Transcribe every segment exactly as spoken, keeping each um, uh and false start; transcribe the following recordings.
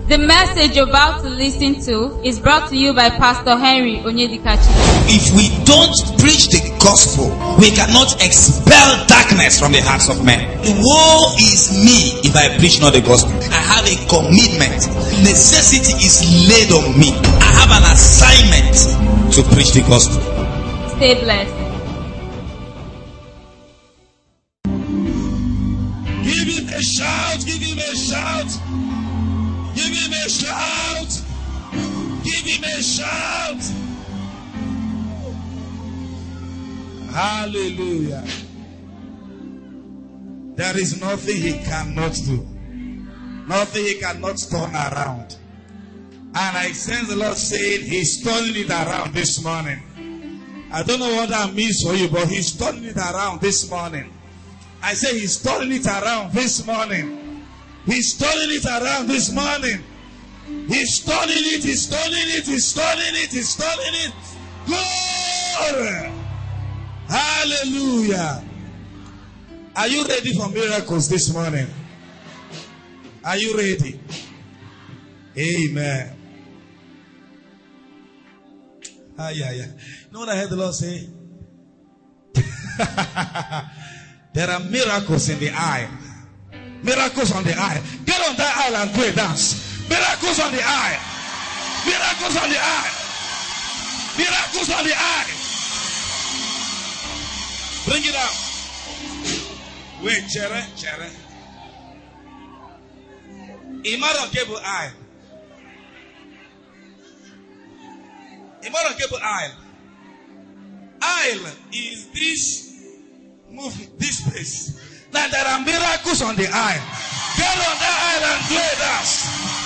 The message you're about to listen to is brought to you by Pastor Henry Onyedikachi. If we don't preach the gospel, we cannot expel darkness from the hearts of men. Woe is me if I preach not the gospel. I have a commitment. Necessity is laid on me. I have an assignment to preach the gospel. Stay blessed. Give him a shout, give him a shout. Give him a shout. Give him a shout. Hallelujah. There is nothing he cannot do. Nothing he cannot turn around. And I sense the Lord saying he's turning it around this morning. I don't know what that means for you, but he's turning it around this morning. I say he's turning it around this morning. He's turning it around this morning. He's turning it, he's turning it, he's turning it, he's turning it. Glory! Hallelujah! Are you ready for miracles this morning? Are you ready? Amen. Ah, yeah, yeah. You know what I heard the Lord say? There are miracles in the aisle. Miracles on the aisle. Get on that aisle and do a dance. Miracles on the aisle. Miracles on the aisle. Miracles on the aisle. Bring it out. Wait, chere, chere. Imara cable aisle. Imara cable aisle. Aisle is this move, this place. Now there are miracles on the aisle. Get on that aisle and play dance.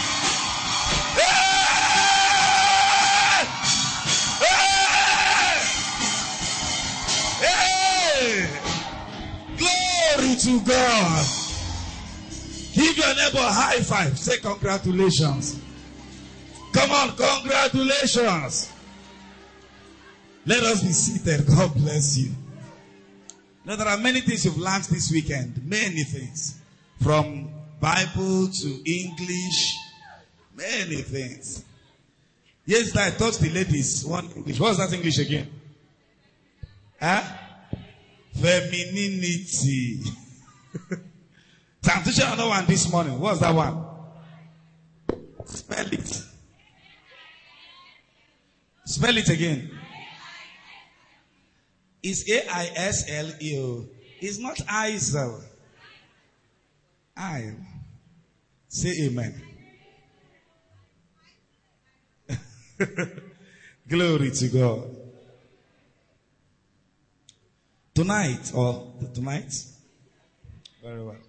Hey! Hey! Glory to God. Give your neighbor a high five. Say congratulations. Come on, congratulations. Let us be seated. God bless you. Now, there are many things you've learned this weekend. Many things. From Bible to English. Many things. Yes, I taught the ladies one English. What's that English again? Huh? Femininity. So I'm teaching another one this morning. What's that one? Spell it. Spell it again. It's A I S L E O. It's not Isel. I. Say amen. Glory to God. Tonight, or tonight? Very well.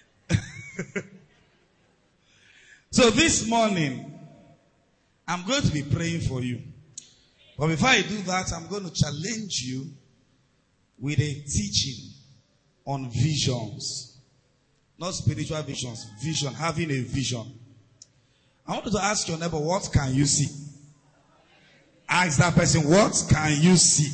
So this morning, I'm going to be praying for you. But before I do that, I'm going to challenge you with a teaching on visions. Not spiritual visions, vision, having a vision. I want you to ask your neighbor, what can you see? Ask that person, what can you see?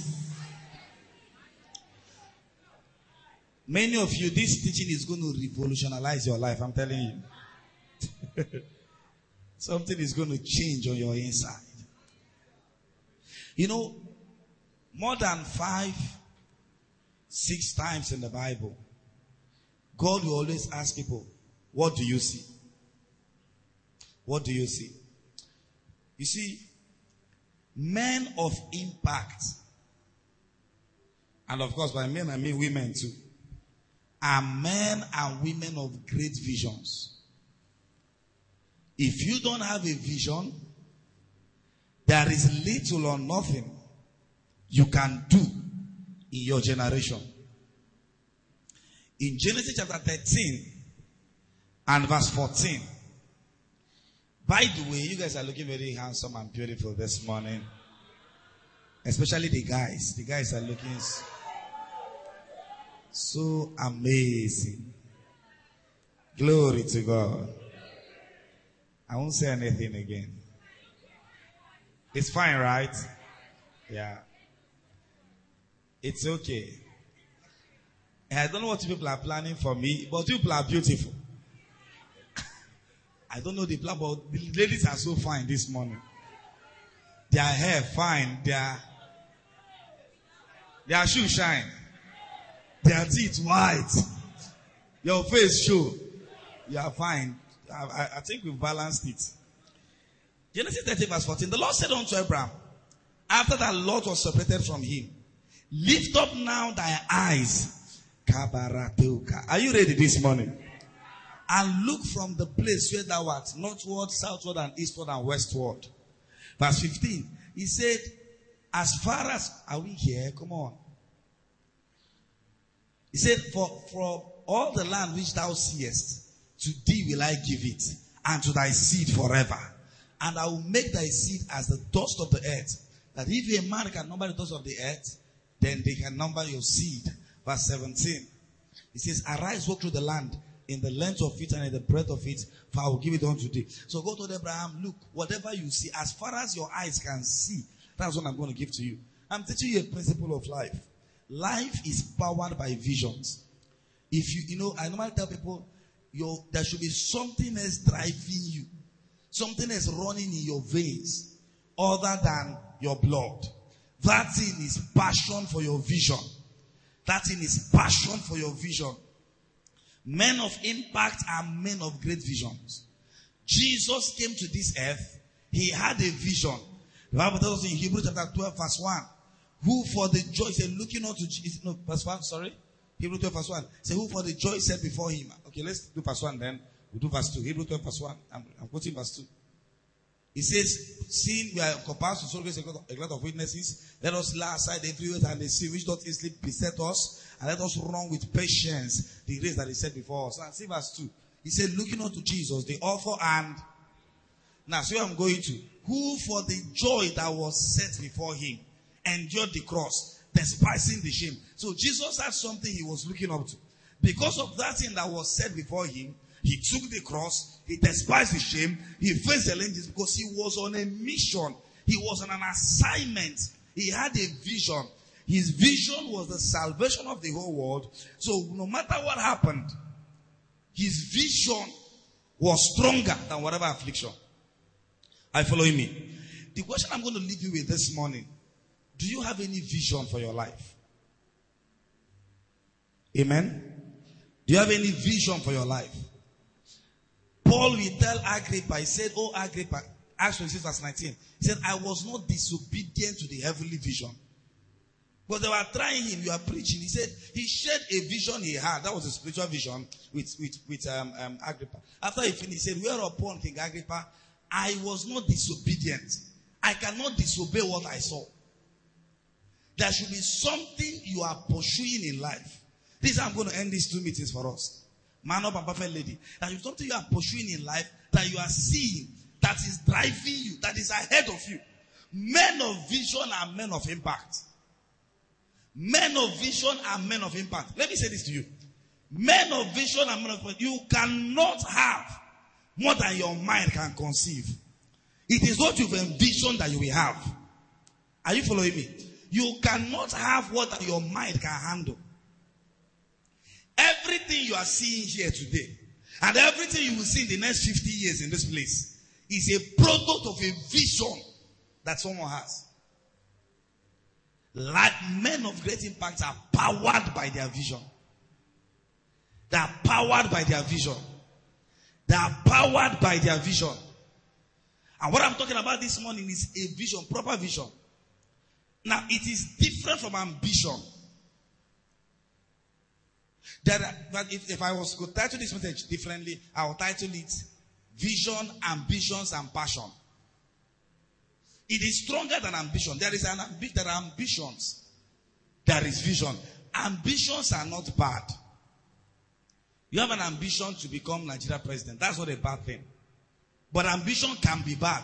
Many of you, this teaching is going to revolutionize your life, I'm telling you. Something is going to change on your inside. You know, more than five, six times in the Bible, God will always ask people, what do you see? What do you see? You see, men of impact, and of course by men I mean women too, are men and women of great visions. If you don't have a vision, there is little or nothing you can do in your generation. In Genesis chapter thirteen and verse fourteen. By the way, you guys are looking very handsome and beautiful this morning. Especially the guys. The guys are looking so amazing. Glory to God. I won't say anything again. It's fine, right? Yeah. It's okay. I don't know what people are planning for me, but people are beautiful. I don't know the plan, but the ladies are so fine this morning. Their hair fine, their their shoes shine, their teeth white, your face show. You are fine. I, I, I think we've balanced it. Genesis thirty verse fourteen. The Lord said unto Abraham, after that Lot was separated from him, lift up now thy eyes. Are you ready this morning? And look from the place where thou art, northward, southward, and eastward, and westward. Verse fifteen. He said, as far as, are we here? Come on. He said, for, for all the land which thou seest, to thee will I give it, and to thy seed forever. And I will make thy seed as the dust of the earth, that if a man can number the dust of the earth, then they can number your seed. Verse seventeen. He says, arise, walk through the land, in the length of it and in the breadth of it, for I will give it unto thee. So God told Abraham, look, whatever you see, as far as your eyes can see, that's what I'm going to give to you. I'm teaching you a principle of life. Life is powered by visions. If you, you know, I normally tell people, your, there should be something else driving you. Something else running in your veins other than your blood. That thing is passion for your vision. That thing is passion for your vision. Men of impact are men of great visions. Jesus came to this earth. He had a vision. The Bible tells us in Hebrews chapter twelve verse one. Who for the joy, said looking unto Jesus. No, verse one, sorry. Hebrews twelve verse one. Say who for the joy set before him. Okay, let's do verse one then. We'll do verse two. Hebrews twelve verse one. I'm, I'm quoting verse two. It says, seeing we are compassed with so great a cloud of witnesses, let us lay aside every weight and the sin which doth easily beset us, and let us run with patience the race that is set before us. And see verse two. He said, looking unto Jesus, the author and... Now, see where I'm going to. Who for the joy that was set before him endured the cross, despising the shame. So Jesus had something he was looking up to. Because of that thing that was set before him, he took the cross, he despised the shame, he faced the challenges because he was on a mission. He was on an assignment. He had a vision. His vision was the salvation of the whole world. So no matter what happened, his vision was stronger than whatever affliction. Are you following me? The question I'm going to leave you with this morning, do you have any vision for your life? Amen? Do you have any vision for your life? Paul will tell Agrippa, he said, oh Agrippa, Acts twenty-six verse nineteen, he said, I was not disobedient to the heavenly vision. But they were trying him, you are preaching. He said, he shared a vision he had. That was a spiritual vision with, with, with um, um, Agrippa. After he finished, he said, whereupon King Agrippa, I was not disobedient. I cannot disobey what I saw. There should be something you are pursuing in life. This is how I'm going to end these two meetings for us. Man up and perfect lady. That is something you are pursuing in life that you are seeing, that is driving you, that is ahead of you. Men of vision are men of impact. Men of vision are men of impact. Let me say this to you. Men of vision are men of impact. You cannot have more than your mind can conceive. It is what you've envisioned that you will have. Are you following me? You cannot have what your mind can handle. Everything you are seeing here today, and everything you will see in the next fifty years in this place, is a product of a vision that someone has. Like men of great impact are powered by their vision. They are powered by their vision. They are powered by their vision. And what I'm talking about this morning is a vision, proper vision. Now, it is different from ambition. There are, but if, if I was to title this message differently, I will title it Vision, Ambitions, and Passion. It is stronger than ambition. There is an ambi- there are ambitions. There is vision. Ambitions are not bad. You have an ambition to become Nigeria president. That's not a bad thing. But ambition can be bad.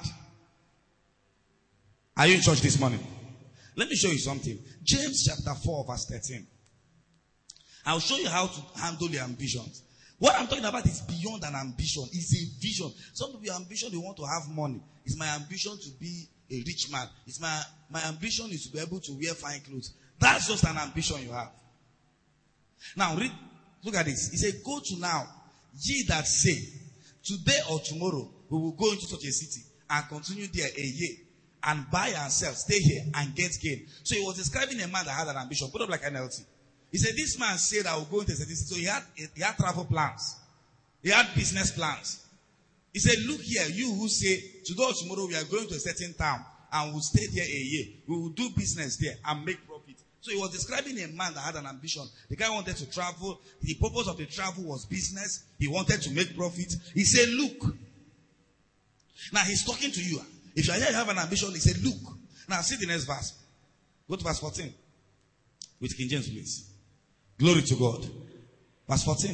Are you in church this morning? Let me show you something. James chapter four verse thirteen. I'll show you how to handle your ambitions. What I'm talking about is beyond an ambition. It's a vision. Some people, your ambition, they want to have money. It's my ambition to be a rich man. It's my, my ambition is to be able to wear fine clothes. That's just an ambition you have. Now, read, look at this. He said, go to now, ye that say today or tomorrow, we will go into such a city and continue there a year and buy and sell, stay here and get gain. So he was describing a man that had an ambition. Put up like N L T. He said, this man said, I will go into a certain city. So he had, he had travel plans. He had business plans. He said, look here, you who say, today or tomorrow we are going to a certain town and we'll stay there a year. We will do business there and make profit. So he was describing a man that had an ambition. The guy wanted to travel. The purpose of the travel was business. He wanted to make profit. He said, look. Now he's talking to you. If you are here, you have an ambition, he said, look. Now see the next verse. Go to verse fourteen. With King James, please. Glory to God. Verse fourteen.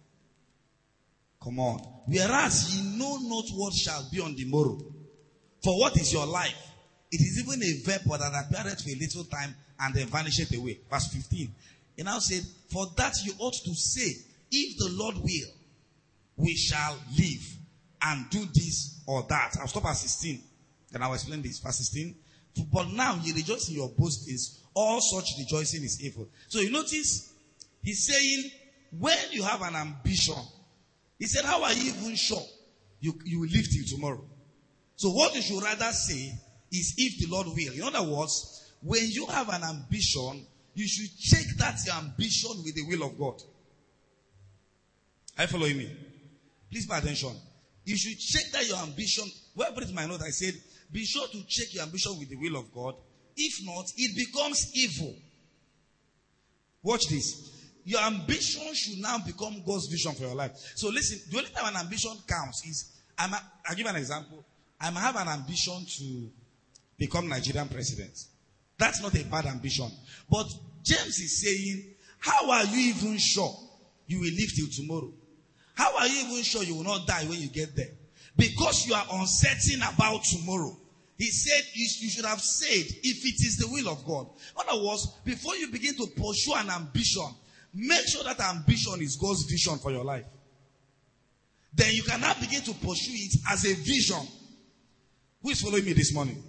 Come on. Whereas ye know not what shall be on the morrow. For what is your life? It is even a vapor that appeareth for a little time and then vanisheth away. Verse fifteen. He now said, for that you ought to say, if the Lord will, we shall live and do this or that. I'll stop at sixteen. Then I'll explain this. Verse sixteen. But now ye rejoice in your boastings. All such rejoicing is evil. So you notice, he's saying, when you have an ambition, he said, how are you even sure you, you will live till tomorrow? So what you should rather say is, if the Lord will. In other words, when you have an ambition, you should check that your ambition with the will of God. Are you following me? Please pay attention. You should check that your ambition, where I put it in my note, I said, be sure to check your ambition with the will of God. If not, it becomes evil. Watch this. Your ambition should now become God's vision for your life. So listen, the only time an ambition counts is, I'm a, I'll give an example. I might have an ambition to become Nigerian president. That's not a bad ambition. But James is saying, how are you even sure you will live till tomorrow? How are you even sure you will not die when you get there? Because you are uncertain about tomorrow. He said, you should have said, if it is the will of God. In other words, before you begin to pursue an ambition, make sure that ambition is God's vision for your life. Then you can now begin to pursue it as a vision. Who is following me this morning?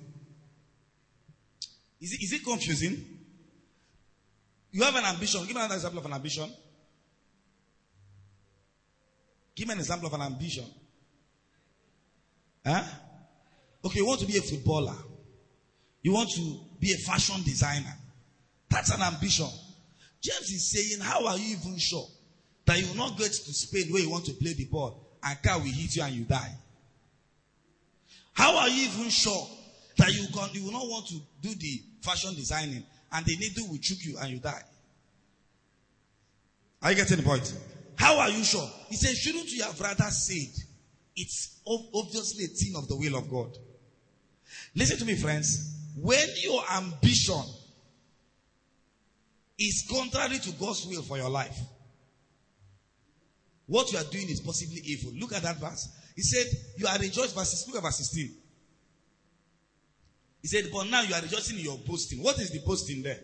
Is it, is it confusing? You have an ambition. Give me another example of an ambition. Give me an example of an ambition. Huh? Okay, you want to be a footballer. You want to be a fashion designer. That's an ambition. James is saying, how are you even sure that you will not get to Spain where you want to play the ball and car will hit you and you die? How are you even sure that you, can, you will not want to do the fashion designing and the needle will choke you and you die? Are you getting the point? How are you sure? He said, shouldn't you have rather said, it's obviously a thing of the will of God? Listen to me, friends. When your ambition is contrary to God's will for your life, what you are doing is possibly evil. Look at that verse. He said, you are rejoicing. Look at verse sixteen. He said, but now you are rejoicing in your boasting. What is the boasting there?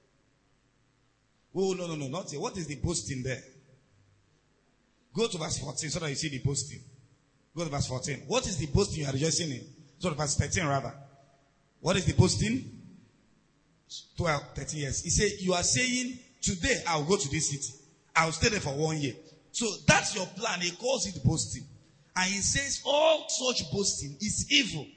Oh, no, no, no, not here. What is the boasting there? Go to verse fourteen so that you see the boasting. Go to verse fourteen. What is the boasting you are rejoicing in? So verse thirteen rather. What is the boasting? twelve, thirteen years. He said, you are saying, today I will go to this city. I will stay there for one year. So that's your plan. He calls it boasting. And he says all such boasting is evil.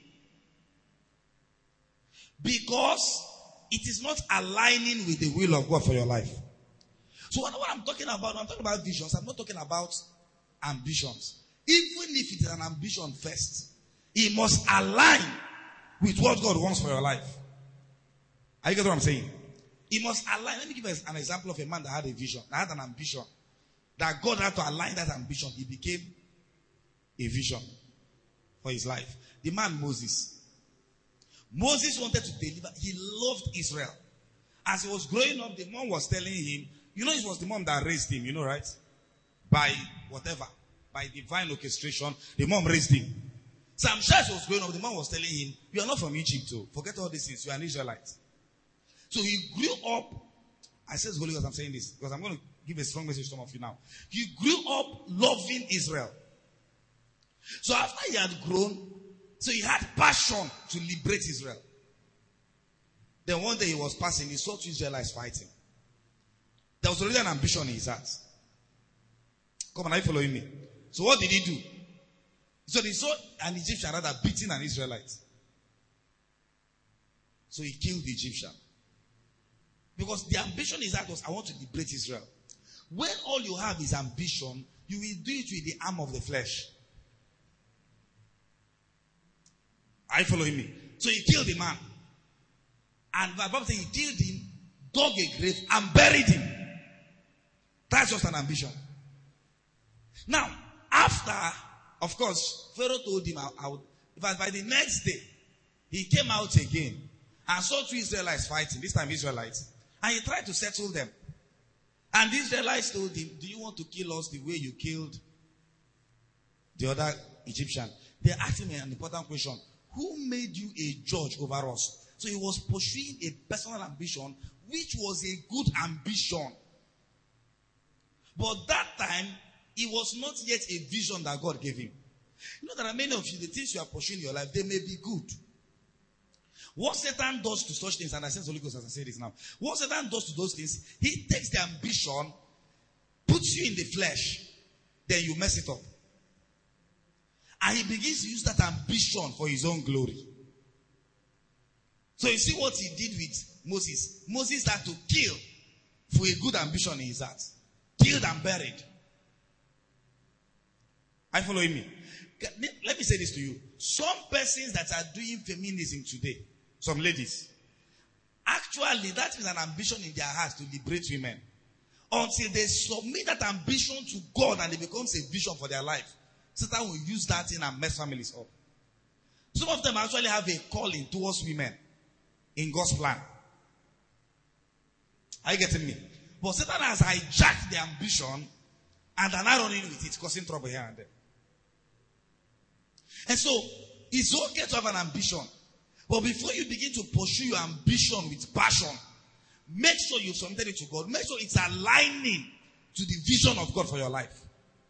Because it is not aligning with the will of God for your life. So what, what I'm talking about, I'm talking about visions. I'm not talking about ambitions. Even if it is an ambition first, it must align with what God wants for your life. Are you getting what I'm saying? It must align. Let me give us an example of a man that had a vision, that had an ambition. That God had to align that ambition. He became a vision for his life. The man Moses. Moses wanted to deliver. He loved Israel. As he was growing up, the mom was telling him, you know, it was the mom that raised him, you know, right? By whatever. By divine orchestration, the mom raised him. So I'm sure as he was growing up, the mom was telling him, you are not from Egypt, so forget all these things. You are an Israelite. So he grew up. I said Holy Ghost, I'm saying this because I'm going to give a strong message to some of you now. He grew up loving Israel. So after he had grown, so he had passion to liberate Israel. Then one day he was passing, he saw two Israelites fighting. There was already an ambition in his heart. Come on, are you following me? So what did he do? So they saw an Egyptian rather beating an Israelite. So he killed the Egyptian. Because the ambition is that was, I want to liberate Israel. When all you have is ambition, you will do it with the arm of the flesh. Are you following me? So he killed the man. And the Bible says he killed him, dug a grave, and buried him. That's just an ambition. Now, after, of course, Pharaoh told him, I, I would, in fact, by the next day, he came out again and saw two Israelites fighting, this time Israelites, and he tried to settle them. And the Israelites told him, do you want to kill us the way you killed the other Egyptian? They asked him an important question. Who made you a judge over us? So he was pursuing a personal ambition, which was a good ambition. But that time, it was not yet a vision that God gave him. You know, there are many of you, the things you are pursuing in your life, they may be good. What Satan does to such things, and I sense the Holy Ghost as I say this now. What Satan does to those things, he takes the ambition, puts you in the flesh, then you mess it up. And he begins to use that ambition for his own glory. So you see what he did with Moses. Moses had to kill for a good ambition in his heart. Killed and buried. Are you following me? Let me say this to you. Some persons that are doing feminism today, some ladies, actually that is an ambition in their hearts to liberate women. Until they submit that ambition to God and it becomes a vision for their life, Satan will use that thing and mess families up. Some of them actually have a calling towards women in God's plan. Are you getting me? But Satan has hijacked the ambition and are now running with it, causing trouble here and there. And so, it's okay to have an ambition. But before you begin to pursue your ambition with passion, make sure you've submitted it to God. Make sure it's aligning to the vision of God for your life.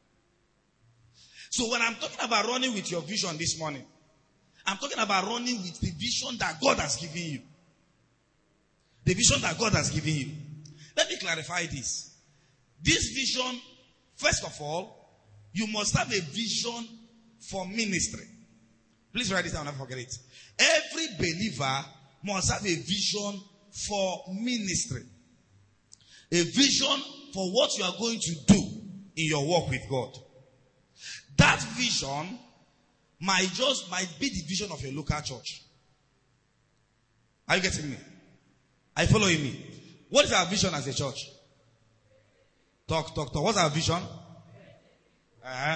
So when I'm talking about running with your vision this morning, I'm talking about running with the vision that God has given you. The vision that God has given you. Let me clarify this. This vision, first of all, you must have a vision for ministry. Please write this down, never forget it. Every believer must have a vision for ministry. A vision for what you are going to do in your walk with God. That vision might just might be the vision of your local church. Are you getting me? Are you following me? What is our vision as a church? Talk, talk, talk. What's our vision? Uh-huh.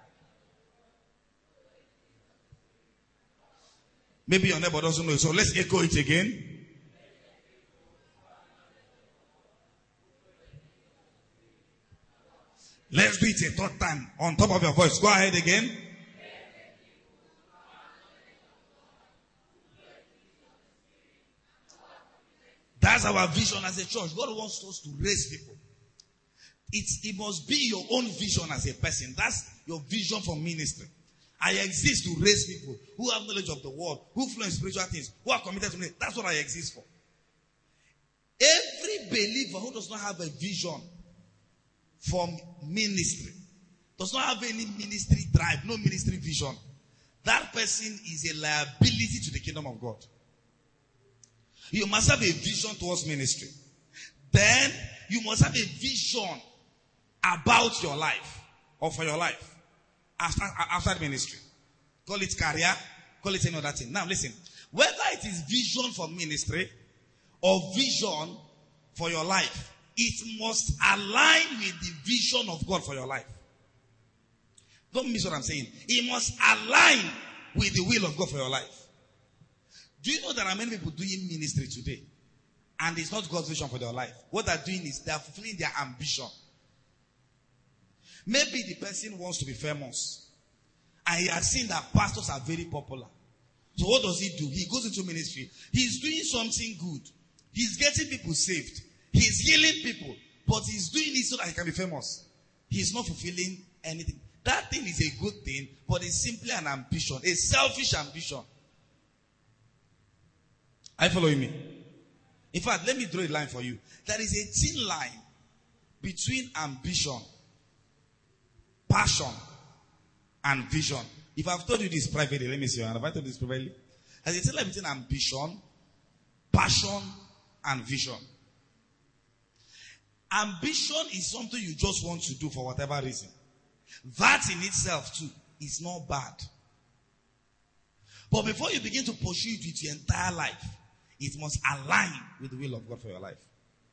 Maybe your neighbor doesn't know. So let's echo it again. Let's do it a third time on top of your voice. Go ahead again. That's our vision as a church. God wants us to raise people. It, it must be your own vision as a person. That's your vision for ministry. I exist to raise people who have knowledge of the world, who flow in spiritual things, who are committed to me. That's what I exist for. Every believer who does not have a vision for ministry, does not have any ministry drive, no ministry vision, that person is a liability to the kingdom of God. You must have a vision towards ministry. Then you must have a vision about your life or for your life after, after the ministry. Call it career, call it any other thing. Now listen, whether it is vision for ministry or vision for your life, it must align with the vision of God for your life. Don't miss what I'm saying. It must align with the will of God for your life. Do you know there are many people doing ministry today and it's not God's vision for their life? What they're doing is they're fulfilling their ambition. Maybe the person wants to be famous and he has seen that pastors are very popular. So what does he do? He goes into ministry. He's doing something good. He's getting people saved. He's healing people. But he's doing it so that he can be famous. He's not fulfilling anything. That thing is a good thing, but it's simply an ambition. A selfish ambition. Are you following me? In fact, let me draw a line for you. There is a thin line between ambition, passion, and vision. If I've told you this privately, let me see. Have I told you this privately? As a tell between ambition, passion, and vision. Ambition is something you just want to do for whatever reason. That in itself too is not bad. But before you begin to pursue it with your entire life, it must align with the will of God for your life.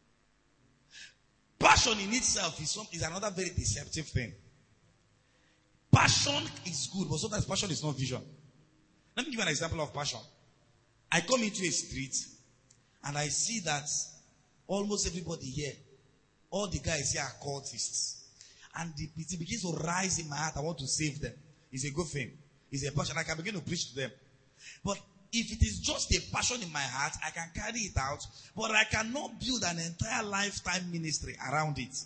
Passion in itself is, some, is another very deceptive thing. Passion is good, but sometimes passion is not vision. Let me give you an example of passion. I come into a street and I see that almost everybody here, all the guys here are cultists. And the, it begins to rise in my heart. I want to save them. It's a good thing. It's a passion. I can begin to preach to them. But if it is just a passion in my heart, I can carry it out. But I cannot build an entire lifetime ministry around it.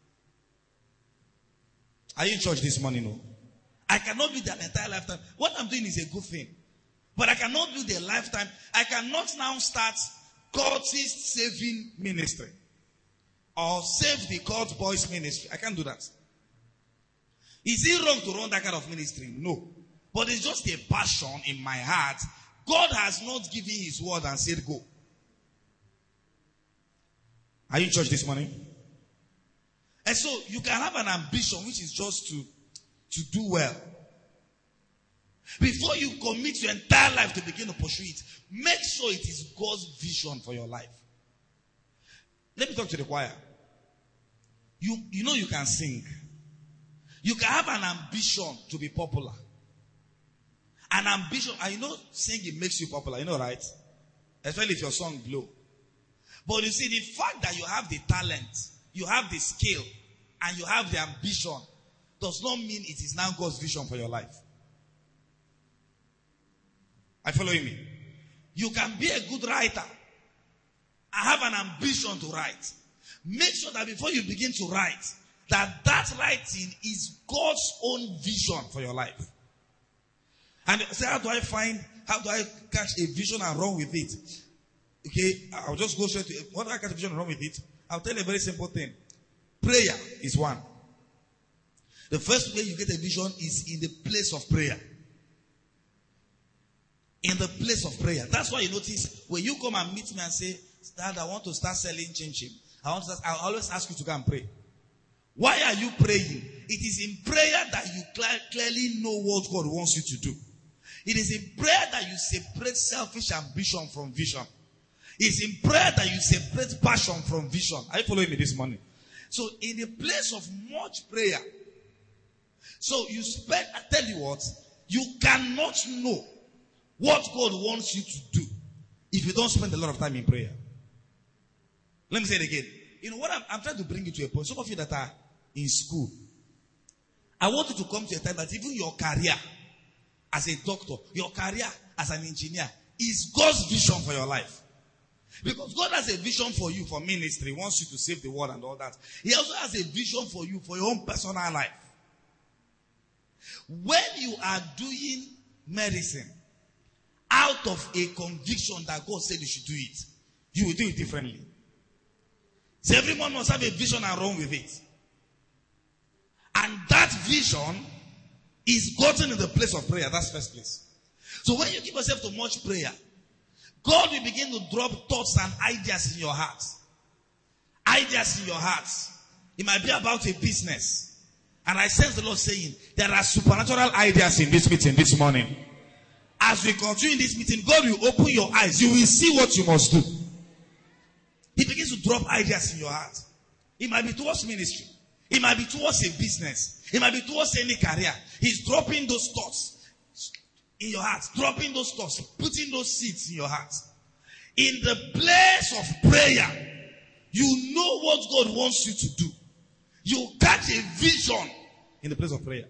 Are you in church this morning? No. I cannot build an entire lifetime. What I'm doing is a good thing. But I cannot build a lifetime. I cannot now start cultist saving ministry. Or save the cult boys ministry. I can't do that. Is it wrong to run that kind of ministry? No. But it's just a passion in my heart. God has not given his word and said go. Are you in church this morning? And so you can have an ambition which is just to, to do well. Before you commit your entire life to begin to pursue it, make sure it is God's vision for your life. Let me talk to the choir. You, you know you can sing. You can have an ambition to be popular. An ambition, and you know singing makes you popular, you know, right? Especially if your song blow. But you see, the fact that you have the talent, you have the skill, and you have the ambition does not mean it is now God's vision for your life. Are you following me? You can be a good writer. I have an ambition to write. Make sure that before you begin to write, that that writing is God's own vision for your life. And say, how do I find, how do I catch a vision and run with it? Okay, I'll just go straight to it. What do I catch a vision and run with it? I'll tell you a very simple thing. Prayer is one. The first way you get a vision is in the place of prayer. In the place of prayer. That's why you notice when you come and meet me and say, Dad, I want to start selling chin-chin. I want to start, I'll always ask you to go and pray. Why are you praying? It is in prayer that you cl- clearly know what God wants you to do. It is in prayer that you separate selfish ambition from vision. It's in prayer that you separate passion from vision. Are you following me this morning? So in the place of much prayer, so you spend, I tell you what, you cannot know what God wants you to do if you don't spend a lot of time in prayer. Let me say it again. You know what I'm, I'm trying to bring you to a point. Some of you that are in school, I want you to come to a time that even your career as a doctor, your career as an engineer is God's vision for your life. Because God has a vision for you for ministry, wants you to save the world and all that. He also has a vision for you for your own personal life. When you are doing medicine out of a conviction that God said you should do it, you will do it differently. So everyone must have a vision and run with it. And that vision is gotten in the place of prayer. That's first place. So when you give yourself to much prayer, God will begin to drop thoughts and ideas in your heart. Ideas in your heart. It might be about a business. And I sense the Lord saying, there are supernatural ideas in this meeting this morning. As we continue in this meeting, God will open your eyes. You will see what you must do. He begins to drop ideas in your heart. It might be towards ministry. It might be towards a business. It might be towards any career. He's dropping those thoughts in your heart. Dropping those thoughts. Putting those seeds in your heart. In the place of prayer, you know what God wants you to do. You catch a vision in the place of prayer.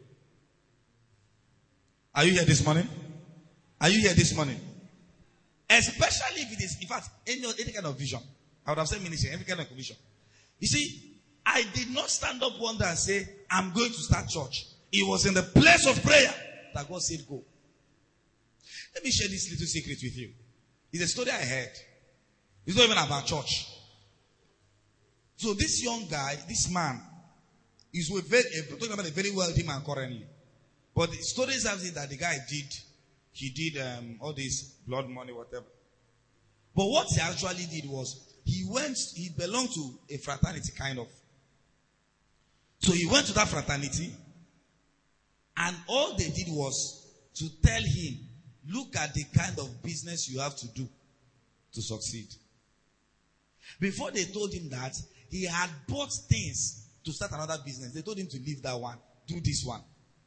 Are you here this morning? Are you here this morning? Especially if it is, in fact, any, any kind of vision. I would have said ministry, every kind of vision. You see, I did not stand up one day and say, I'm going to start church. It was in the place of prayer that God said, go. Let me share this little secret with you. It's a story I heard. It's not even about church. So this young guy, this man, is with very, talking about a very wealthy man currently. But the stories have it that the guy did, he did um, all this blood money, whatever. But what he actually did was, he went, he belonged to a fraternity kind of. So he went to that fraternity, and all they did was to tell him, look at the kind of business you have to do to succeed. Before they told him that, he had bought things to start another business. They told him to leave that one, do this one.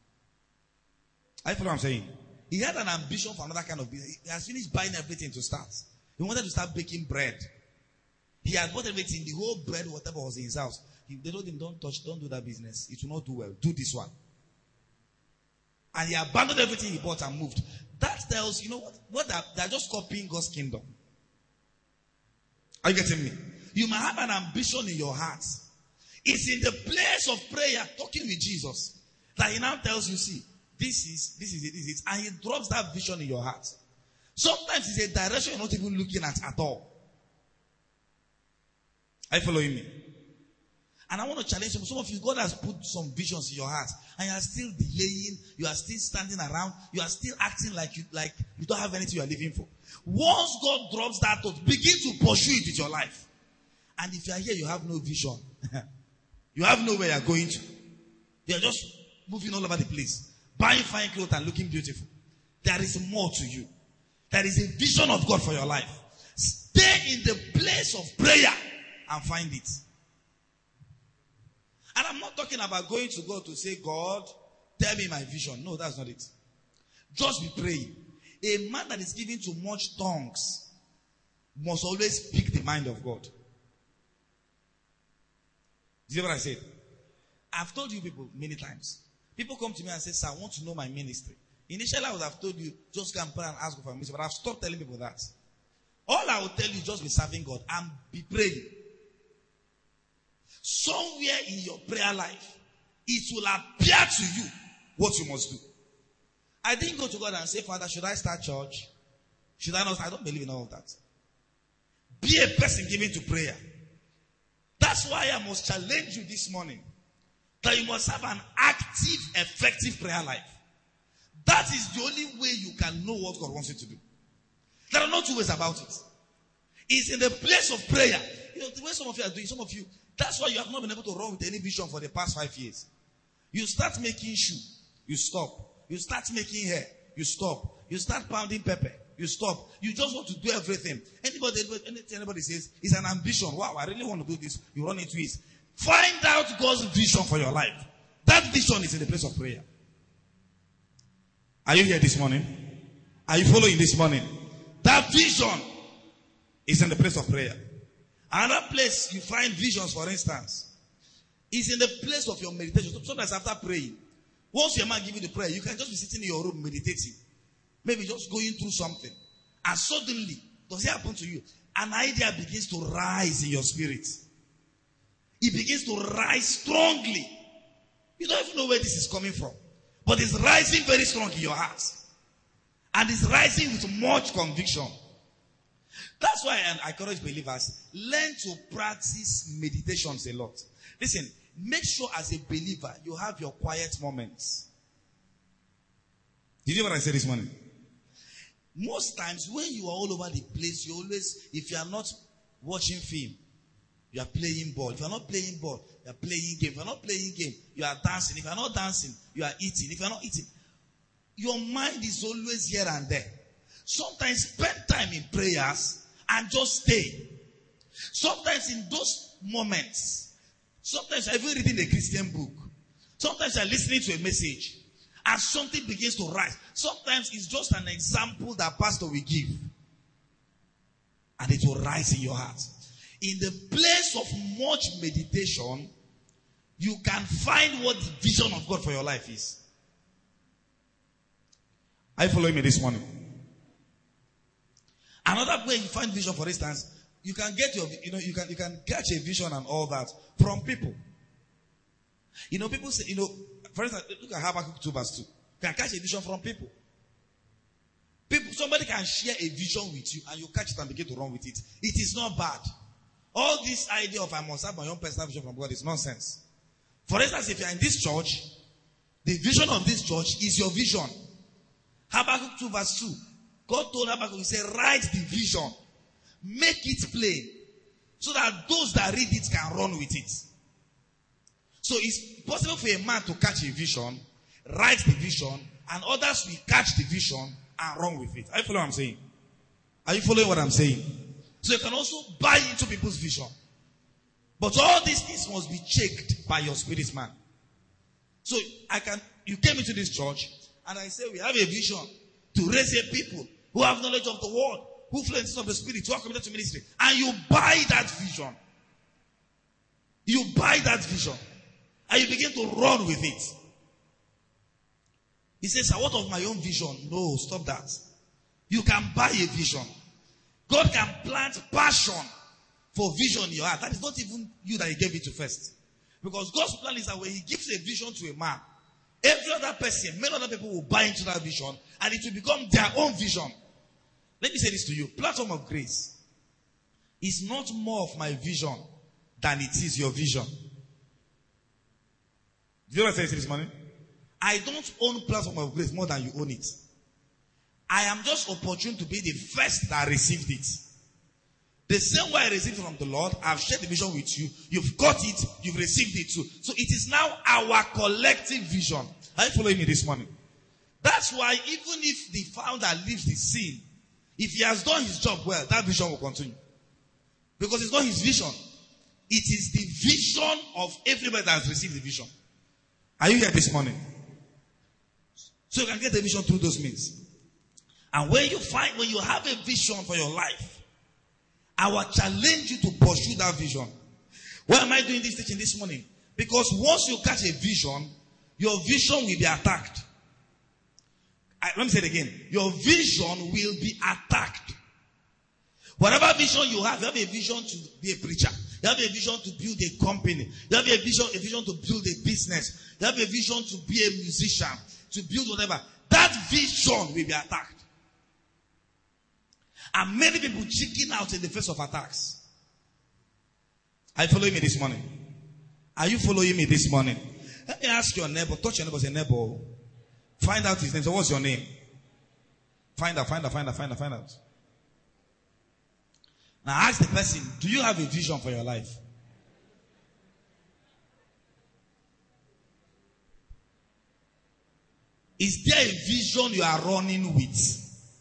I follow what I'm saying? He had an ambition for another kind of business. He has finished buying everything to start. He wanted to start baking bread. He had bought everything, the whole bread, whatever was in his house. He, they told him, don't touch, don't do that business. It will not do well. Do this one. And he abandoned everything he bought and moved. That tells, you know what? What they're, they're just copying God's kingdom. Are you getting me? You might have an ambition in your heart. It's in the place of prayer, talking with Jesus, that he now tells you, see, this is, this is it, this is it. And he drops that vision in your heart. Sometimes it's a direction you're not even looking at at all. Are you following me? And I want to challenge some. Some of you, God has put some visions in your heart, and you are still delaying. You are still standing around. You are still acting like you like you don't have anything you are living for. Once God drops that thought, begin to pursue it with your life. And if you are here, you have no vision. You have nowhere you are going to. You are just moving all over the place, buying fine clothes and looking beautiful. There is more to you. There is a vision of God for your life. Stay in the place of prayer and find it. And I'm not talking about going to God to say, God, tell me my vision. No, that's not it. Just be praying. A man that is given to much tongues must always speak the mind of God. Do you hear what I said? I've told you people many times. People come to me and say, sir, I want to know my ministry. Initially, I would have told you, just go and pray and ask for ministry. But I've stopped telling people that. All I will tell you is just be serving God and be praying. Somewhere in your prayer life, it will appear to you what you must do. I didn't go to God and say, Father, should I start church? Should I not? I don't believe in all of that. Be a person given to prayer. That's why I must challenge you this morning, that you must have an active, effective prayer life. That is the only way you can know what God wants you to do. There are no two ways about it. It's in the place of prayer. You know, the way some of you are doing, some of you, that's why you have not been able to run with any vision for the past five years. You start making shoe, you stop. You start making hair, you stop. You start pounding pepper, you stop. You just want to do everything. Anybody, anything anybody says, it's an ambition. Wow, I really want to do this. You run into it. Find out God's vision for your life. That vision is in the place of prayer. Are you here this morning? Are you following this morning? That vision is in the place of prayer. Another place you find visions, for instance, is in the place of your meditation. Sometimes after praying, once your man gives you the prayer, you can just be sitting in your room meditating. Maybe just going through something. And suddenly, does it happen to you? An idea begins to rise in your spirit. It begins to rise strongly. You don't even know where this is coming from. But it's rising very strong in your heart. And it's rising with much conviction. That's why I encourage believers, learn to practice meditations a lot. Listen, make sure as a believer, you have your quiet moments. Did you hear what I said this morning? Most times when you are all over the place, you always, if you are not watching film, you are playing ball. If you are not playing ball, you are playing game. If you are not playing game, you are dancing. If you are not dancing, you are eating. If you are not eating, your mind is always here and there. Sometimes spend time in prayers and just stay. Sometimes in those moments, sometimes you're even reading a Christian book. Sometimes you're listening to a message and something begins to rise. Sometimes it's just an example that pastor will give and it will rise in your heart. In the place of much meditation, you can find what the vision of God for your life is. Are you following me this morning? Another way you find vision, for instance, you can get your, you know, you can you can catch a vision and all that from people. You know, people say, you know, for instance, look at Habakkuk two verse two. You can catch a vision from people. People, somebody can share a vision with you and you catch it and begin to run with it. It is not bad. All this idea of I must have my own personal vision from God is nonsense. For instance, if you are in this church The vision of this church is your vision. Habakkuk two verse two. God told Habakkuk, he said, write the vision. Make it plain. So that those that read it can run with it. So it's possible for a man to catch a vision, write the vision, and others will catch the vision and run with it. Are you following what I'm saying? Are you following what I'm saying? So you can also buy into people's vision. But all these things must be checked by your spirit man. So I can, you came into this church and I say we have a vision to raise a people who have knowledge of the word, who influences of the spirit, who are committed to ministry. And you buy that vision. You buy that vision. And you begin to run with it. He says, what of my own vision? No, stop that. You can buy a vision. God can plant passion for vision in your heart. That is not even you that he gave it to first. Because God's plan is that when he gives a vision to a man, every other person, many other people will buy into that vision and it will become their own vision. Let me say this to you. Platform of Grace is not more of my vision than it is your vision. Do you know what I say this morning? I don't own Platform of Grace more than you own it. I am just opportune to be the first that received it. The same way I received it from the Lord, I've shared the vision with you. You've got it, you've received it too. So it is now our collective vision. Are you following me this morning? That's why even if the founder leaves the scene, if he has done his job well, that vision will continue. Because it's not his vision. It is the vision of everybody that has received the vision. Are you here this morning? So you can get the vision through those means. And when you find, when you have a vision for your life, I will challenge you to pursue that vision. Why am I doing this teaching this morning? Because once you catch a vision, your vision will be attacked. I, let me say it again. Your vision will be attacked. Whatever vision you have, you have a vision to be a preacher. You have a vision to build a company. You have a vision, a vision to build a business. You have a vision to be a musician, to build whatever. That vision will be attacked. And many people chicken out in the face of attacks. Are you following me this morning? Are you following me this morning? Let me ask your neighbor, touch your neighbor, say neighbor. Find out his name. So what's your name? Find out, find out, find out, find out, find out. Now ask the person, do you have a vision for your life? Is there a vision you are running with?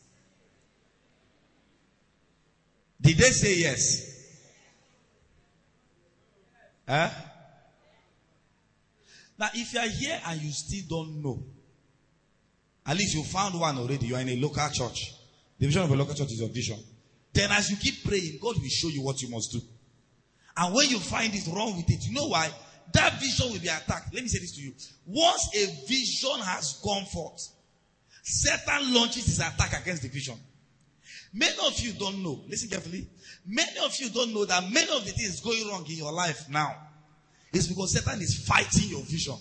Did they say yes? Huh? Now, if you are here and you still don't know, at least you found one already. You are in a local church. The vision of a local church is your vision. Then as you keep praying, God will show you what you must do. And when you find it wrong with it, you know why? That vision will be attacked. Let me say this to you. Once a vision has gone forth, Satan launches his attack against the vision. Many of you don't know. Listen carefully. Many of you don't know that many of the things going wrong in your life now is because Satan is fighting your vision.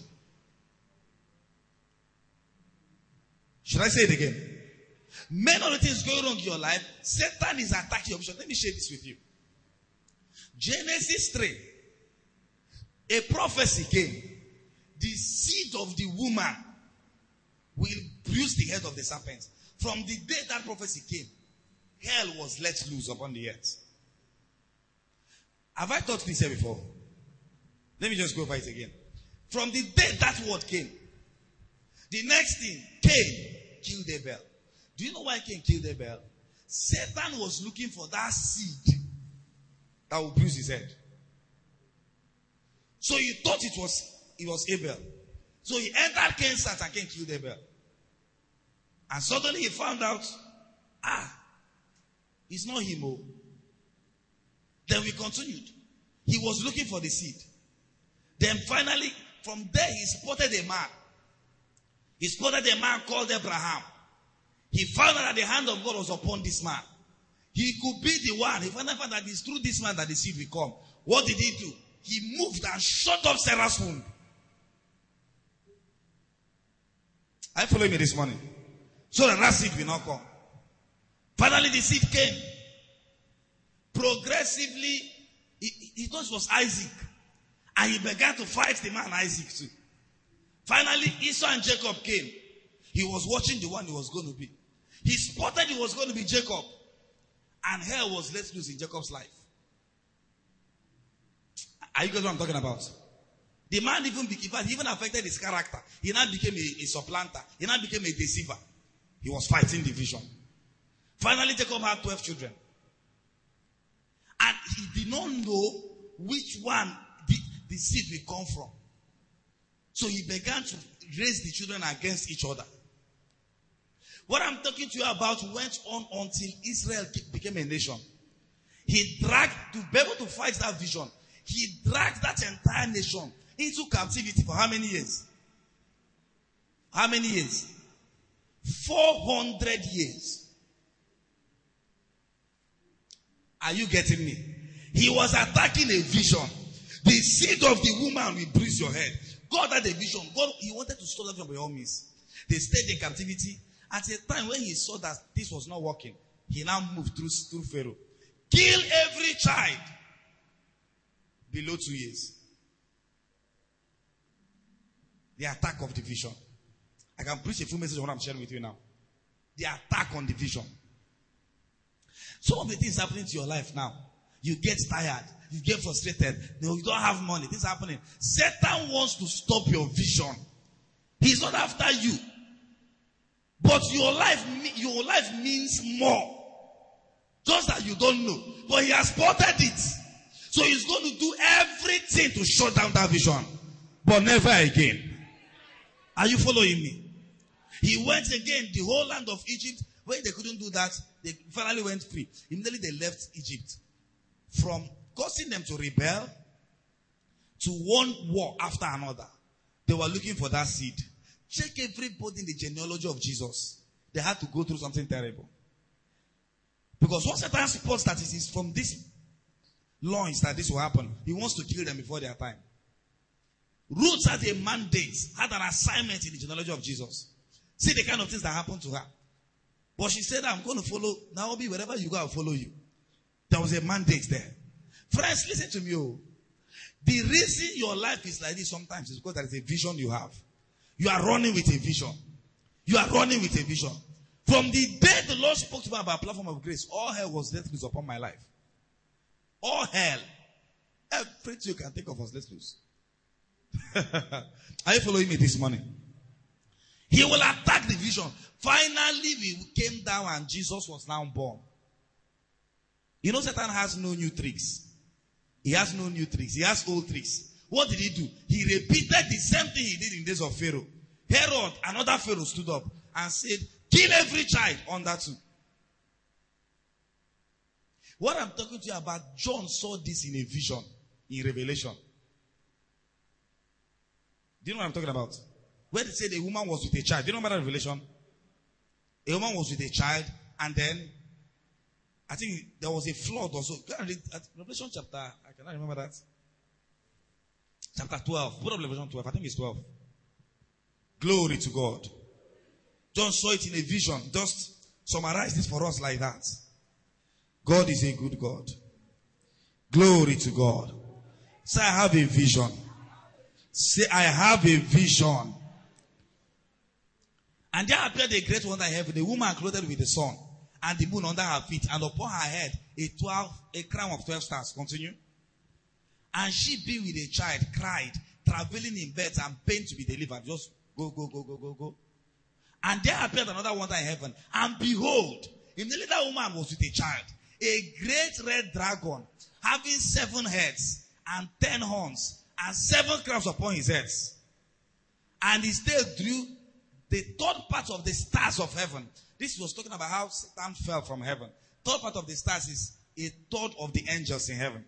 Should I say it again? Many of the things going wrong in your life, Satan is attacking your vision. Let me share this with you. Genesis three. A prophecy came. The seed of the woman will bruise the head of the serpent. From the day that prophecy came, hell was let loose upon the earth. Have I taught this here before? Let me just go over it again. From the day that word came, the next thing, Cain killed Abel. Do you know why Cain killed Abel? Satan was looking for that seed that would bruise his head. So he thought it was, it was Abel. So he entered Cain's house and Cain killed Abel. And suddenly he found out, ah, it's not him. Oh. Then we continued. He was looking for the seed. Then finally, from there he spotted a man. He spotted a man called Abraham. He found out that the hand of God was upon this man. He could be the one. He found out that it's through this man that the seed will come. What did he do? He moved and shut up Sarah's womb. Are you following me this morning? So that that seed will not come. Finally, the seed came. Progressively, he, he thought it was Isaac. And he began to fight the man Isaac too. Finally, Esau and Jacob came. He was watching the one he was going to be. He spotted it was going to be Jacob. And hell was let loose in Jacob's life. Are you guys what I'm talking about? The man even became, he even affected his character. He now became a, a supplanter. He now became a deceiver. He was fighting division. Finally, Jacob had twelve children. And he did not know which one the, the seed will come from. So he began to raise the children against each other. What I'm talking to you about went on until Israel became a nation. He dragged, to be able to fight that vision, he dragged that entire nation into captivity for how many years? How many years? four hundred years. Are you getting me? He was attacking a vision. The seed of the woman will bruise your head. God had a vision. God, he wanted to stop that from by all means. They stayed in captivity. At a time when he saw that this was not working, he now moved through, through Pharaoh. Kill every child below two years. The attack of division. I can preach a full message on what I'm sharing with you now. The attack on division. Some of the things happening to your life now. You get tired. You get frustrated. You don't have money. This is happening. Satan wants to stop your vision. He's not after you. But your life, your life means more. Just that you don't know. But he has spotted it. So he's going to do everything to shut down that vision. But never again. Are you following me? He went again, the whole land of Egypt. When they couldn't do that, they finally went free. Immediately they left Egypt. From causing them to rebel to one war after another. They were looking for that seed. Check everybody in the genealogy of Jesus. They had to go through something terrible. Because once Satan spots that it is from this loins that this will happen, he wants to kill them before their time. Ruth had a mandate, had an assignment in the genealogy of Jesus. See the kind of things that happened to her. But she said, I'm going to follow Naomi, wherever you go, I'll follow you. There was a mandate there. Friends, listen to me. Oh. The reason your life is like this sometimes is because there is a vision you have. You are running with a vision. You are running with a vision. From the day the Lord spoke to me about platform of grace, all hell was let loose upon my life. All hell. Everything you can think of was let loose. Are you following me this morning? He will attack the vision. Finally, we came down and Jesus was now born. You know, Satan has no new tricks. He has no new tricks. He has old tricks. What did he do? He repeated the same thing he did in days of Pharaoh. Herod, another Pharaoh, stood up and said, kill every child under two. What I'm talking to you about, John saw this in a vision, in Revelation. Do you know what I'm talking about? Where they said a woman was with a child. Do you know about that Revelation? A woman was with a child, and then I think there was a flood also. Can I read Revelation chapter? I cannot remember that. Chapter twelve. Put up Revelation twelve. I think it's twelve. Glory to God. John saw it in a vision. Just summarize this for us like that. God is a good God. Glory to God. Say, I have a vision. Say, I have a vision. And there appeared a great wonder in heaven, a woman clothed with the sun, and the moon under her feet, and upon her head a twelve, a crown of twelve stars. Continue. And she, being with a child, cried, traveling in beds and pain to be delivered. Just go, go, go, go, go, go. And there appeared another wonder in heaven, and behold, immediately that woman was with a child, a great red dragon, having seven heads and ten horns, and seven crowns upon his heads. And his tail drew the third part of the stars of heaven. This was talking about how Satan fell from heaven. Third part of the stars is a third of the angels in heaven.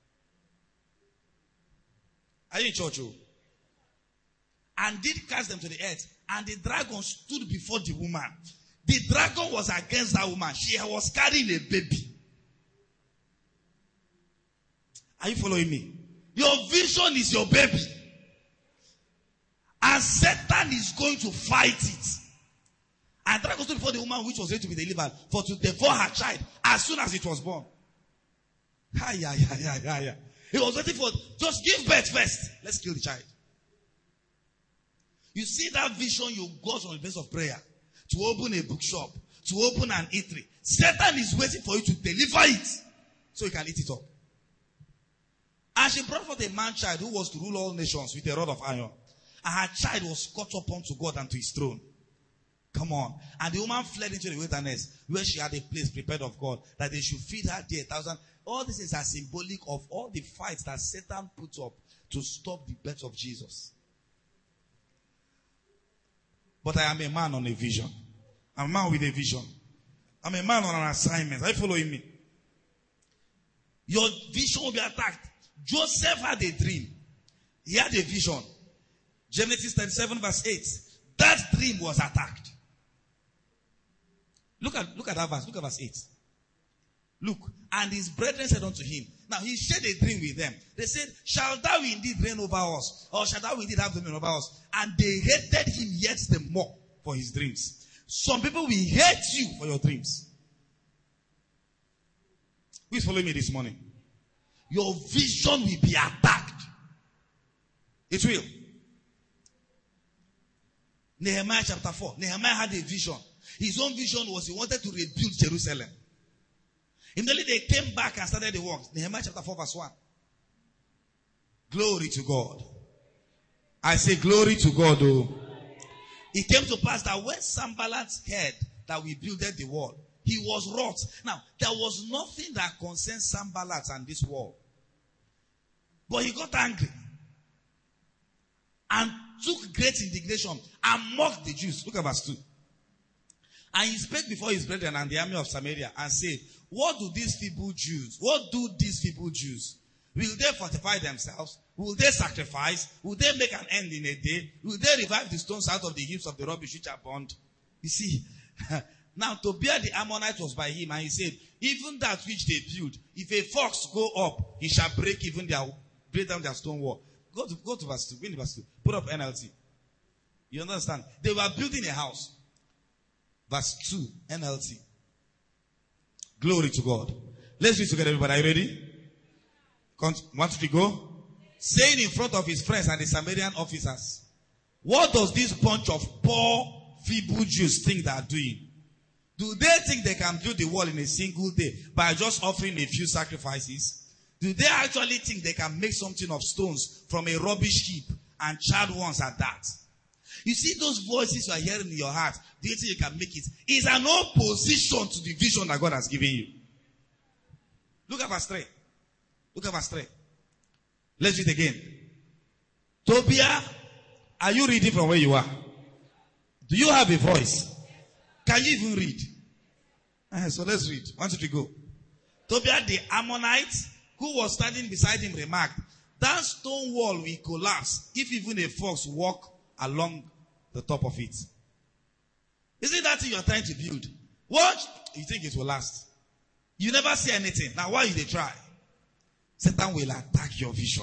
Are you in church? Oh? And did cast them to the earth. And the dragon stood before the woman. The dragon was against that woman. She was carrying a baby. Are you following me? Your vision is your baby. And Satan is going to fight it. And the dragon stood before the woman which was ready to be delivered, for to devour her child as soon as it was born. Hi, yeah, yeah, yeah, yeah, yeah. He was waiting for, just give birth first. Let's kill the child. You see that vision you got from the place of prayer to open a bookshop, to open an eatery. Satan is waiting for you to deliver it so you can eat it up. And she brought forth a man child who was to rule all nations with a rod of iron. And her child was caught up unto God and to his throne. Come on. And the woman fled into the wilderness where she had a place prepared of God that they should feed her there a thousand. All this is a symbolic of all the fights that Satan put up to stop the birth of Jesus. But I am a man on a vision. I'm a man with a vision. I'm a man on an assignment. Are you following me? Your vision will be attacked. Joseph had a dream. He had a vision. Genesis thirty-seven verse eight. That dream was attacked. Look at, look at that verse. Look at verse eight. Look. And his brethren said unto him. Now he shared a dream with them. They said, shall thou indeed reign over us? Or shall thou indeed have dominion over us? And they hated him yet the more for his dreams. Some people will hate you for your dreams. Who is following me this morning? Your vision will be attacked. It will. Nehemiah chapter four. Nehemiah had a vision. His own vision was he wanted to rebuild Jerusalem. Immediately they came back and started the work. Nehemiah chapter four verse one. Glory to God. I say glory to God. Oh. It came to pass that when Sanballat heard that we builded the wall, he was wroth. Now, there was nothing that concerned Sanballat and this wall. But he got angry. And took great indignation and mocked the Jews. Look at verse two. And he spake before his brethren and the army of Samaria and said, what do these feeble Jews, what do these feeble Jews? Will they fortify themselves? Will they sacrifice? Will they make an end in a day? Will they revive the stones out of the heaps of the rubbish which are burned? You see, now Tobiah the Ammonite was by him, and he said, even that which they build, if a fox go up, he shall break even their, break down their stone wall. Go to, go to verse two. Go to verse two. Put up N L T. You understand? They were building a house. Verse two, N L T. Glory to God. Let's read together, everybody. Are you ready? Want to go? Saying in front of his friends and the Samaritan officers, what does this bunch of poor, feeble Jews think they are doing? Do they think they can build the wall in a single day by just offering a few sacrifices? Do they actually think they can make something of stones from a rubbish heap and charred ones at that? You see those voices you are hearing in your heart, do you think you can make it? It's an opposition to the vision that God has given you. Look at verse three. Look at verse three. Let's read again. Tobiah, are you reading from where you are? Do you have a voice? Can you even read? Uh, so let's read. One, two, three, go. Tobiah the Ammonite, who was standing beside him, remarked, that stone wall will collapse if even a fox walk along the top of it. Is it that thing you are trying to build? What? You think it will last? You never see anything. Now why did they try? Satan will attack your vision.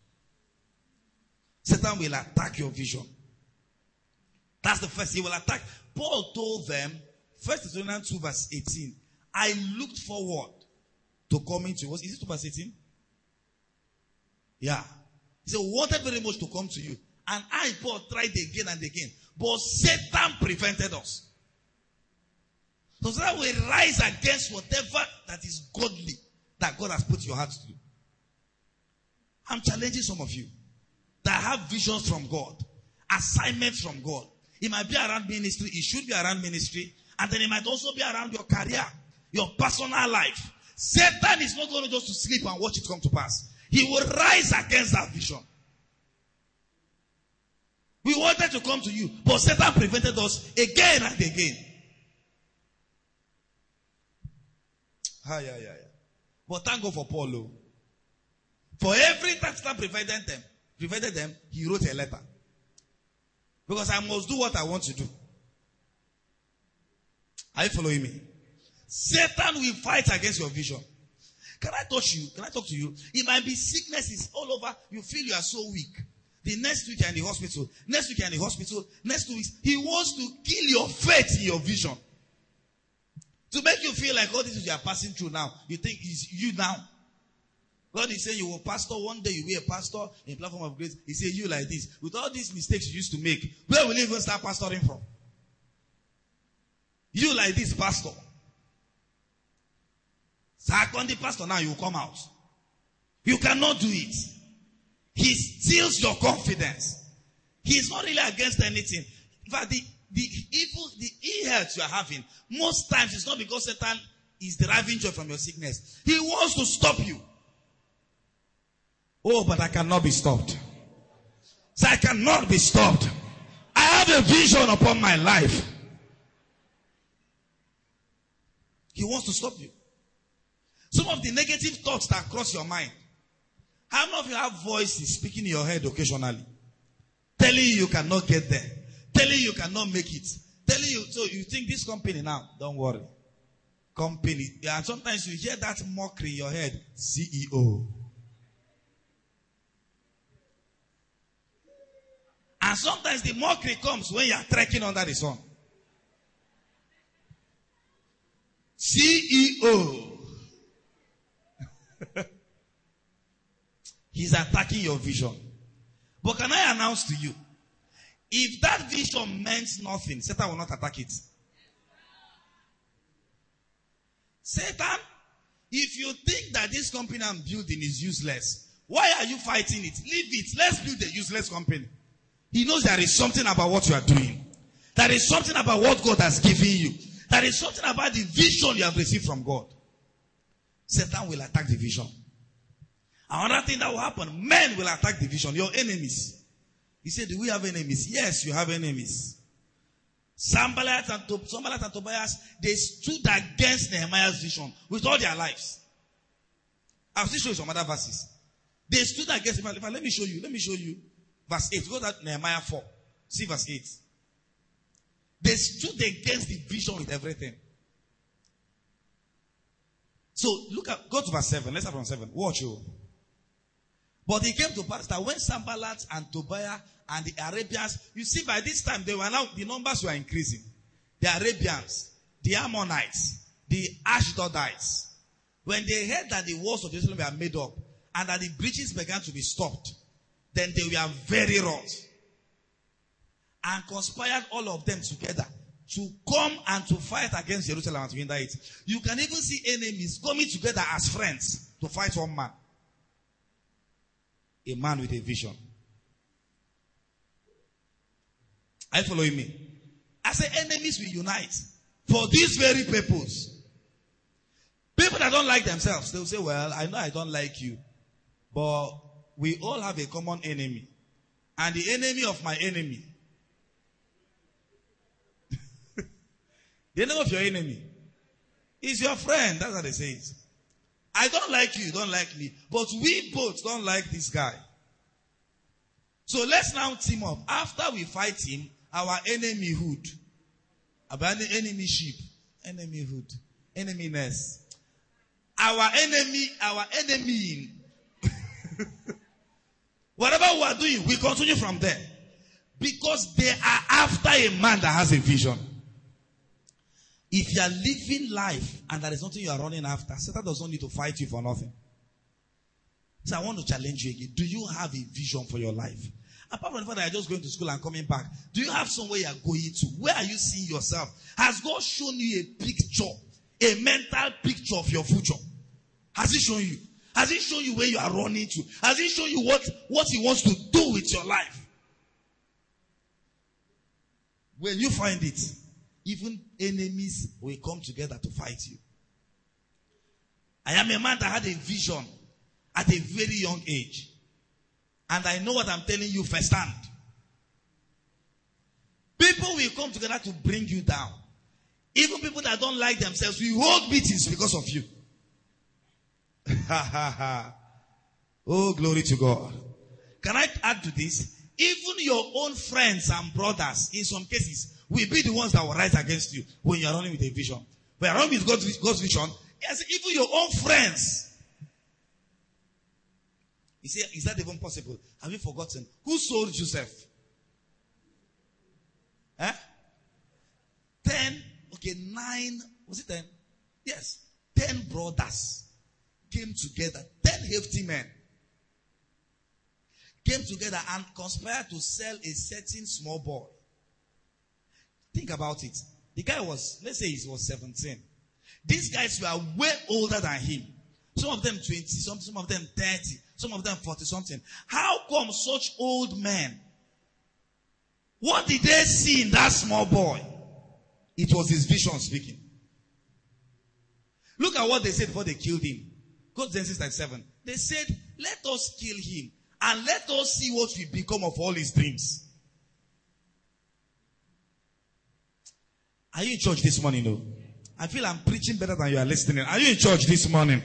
Satan will attack your vision. That's the first. He will attack. Paul told them, First Thessalonians two verse eighteen, I looked forward to coming to you. Is it two verse eighteen? Yeah. He said, wanted very much to come to you. And I, Paul, tried again and again. But Satan prevented us. So that will rise against whatever that is godly that God has put in your heart to do. I'm challenging some of you that have visions from God, assignments from God. It might be around ministry. It should be around ministry. And then it might also be around your career, your personal life. Satan is not going to just to sleep and watch it come to pass. He will rise against that vision. We wanted to come to you, but Satan prevented us again and again. Ah, yeah, yeah, yeah. But thank God for Paul. Oh. For every time Satan prevented them, prevented them, he wrote a letter. Because I must do what I want to do. Are you following me? Satan will fight against your vision. Can I touch you? Can I talk to you? It might be sicknesses all over. You feel you are so weak. The next week you're in the hospital. Next week you're in the hospital. Next two weeks. He wants to kill your faith in your vision. To make you feel like all this is you are passing through now. You think it's you now. God is saying you will pastor. One day you will be a pastor in platform of grace. He said you like this. With all these mistakes you used to make, where will you even start pastoring from? You like this pastor. Second pastor, now you will come out. You cannot do it. He steals your confidence. He is not really against anything. In fact, the, the evil, the ill health you are having, most times it's not because Satan is deriving joy from your sickness. He wants to stop you. Oh, but I cannot be stopped. So I cannot be stopped. I have a vision upon my life. He wants to stop you. Some of the negative thoughts that cross your mind. How many of you have voices speaking in your head occasionally? Telling you you cannot get there. Telling you you cannot make it. Telling you, so you think this company now, don't worry. Company. Yeah, and sometimes you hear that mockery in your head. C E O. And sometimes the mockery comes when you are trekking under the sun. C E O. He's attacking your vision. But can I announce to you, if that vision meant nothing, Satan will not attack it. Satan, if you think that this company I'm building is useless, why are you fighting it? Leave it. Let's build a useless company. He knows there is something about what you are doing. There is something about what God has given you. There is something about the vision you have received from God. Satan will attack the vision. Another thing that will happen, men will attack the vision, your enemies. He said, do we have enemies? Yes, you have enemies. Sanballat and, Tob- Sanballat and Tobias, they stood against Nehemiah's vision with all their lives. I'll still show you some other verses. They stood against him. Let me show you. Let me show you. Verse eight. Go to Nehemiah four. See verse eight. They stood against the vision with everything. So look at, go to verse seven. Let's have from seven. Watch you. But it came to pass that when Sanballat and Tobiah and the Arabians, you see by this time they were now, the numbers were increasing. The Arabians, the Ammonites, the Ashdodites, when they heard that the walls of Jerusalem were made up and that the breaches began to be stopped, then they were very wroth and conspired all of them together to come and to fight against Jerusalem and to hinder it. You can even see enemies coming together as friends to fight one man. A man with a vision. Are you following me? I say enemies will unite for this very purpose. People that don't like themselves, they'll say, well, I know I don't like you, but we all have a common enemy. And the enemy of my enemy. The enemy of your enemy is your friend. That's how they say it. I don't like you, you don't like me. But we both don't like this guy. So let's now team up. After we fight him, our enemyhood. About the enemyship. Enemyhood. Eneminess. Our enemy, our enemy. Whatever we are doing, we continue from there. Because they are after a man that has a vision. If you are living life and there is nothing you are running after, Satan does not need to fight you for nothing. So I want to challenge you again. Do you have a vision for your life? Apart from the fact that you're just going to school and coming back, do you have somewhere you are going to? Where are you seeing yourself? Has God shown you a picture, a mental picture of your future? Has He shown you? Has He shown you where you are running to? Has He shown you what, what He wants to do with your life? When you find it, even enemies will come together to fight you. I am a man that had a vision at a very young age. And I know what I'm telling you firsthand. People will come together to bring you down. Even people that don't like themselves will hold meetings because of you. Oh, glory to God. Can I add to this? Even your own friends and brothers, in some cases, will be the ones that will rise against you when you are running with a vision. When you are running with God's, God's vision, yes, even your own friends. You say, is that even possible? Have you forgotten? Who sold Joseph? Eh? Ten, okay, nine, was it ten? Yes. Ten brothers came together. Ten hefty men came together and conspired to sell a certain small boy. Think about it. The guy was, let's say he was seventeen. These guys were way older than him. Some of them twenty, some, some of them thirty, some of them forty something. How come such old men? What did they see in that small boy? It was his vision speaking. Look at what they said before they killed him. Go to Genesis thirty-seven. They said, let us kill him and let us see what will become of all his dreams. Are you in church this morning? No. I feel I'm preaching better than you are listening. Are you in church this morning?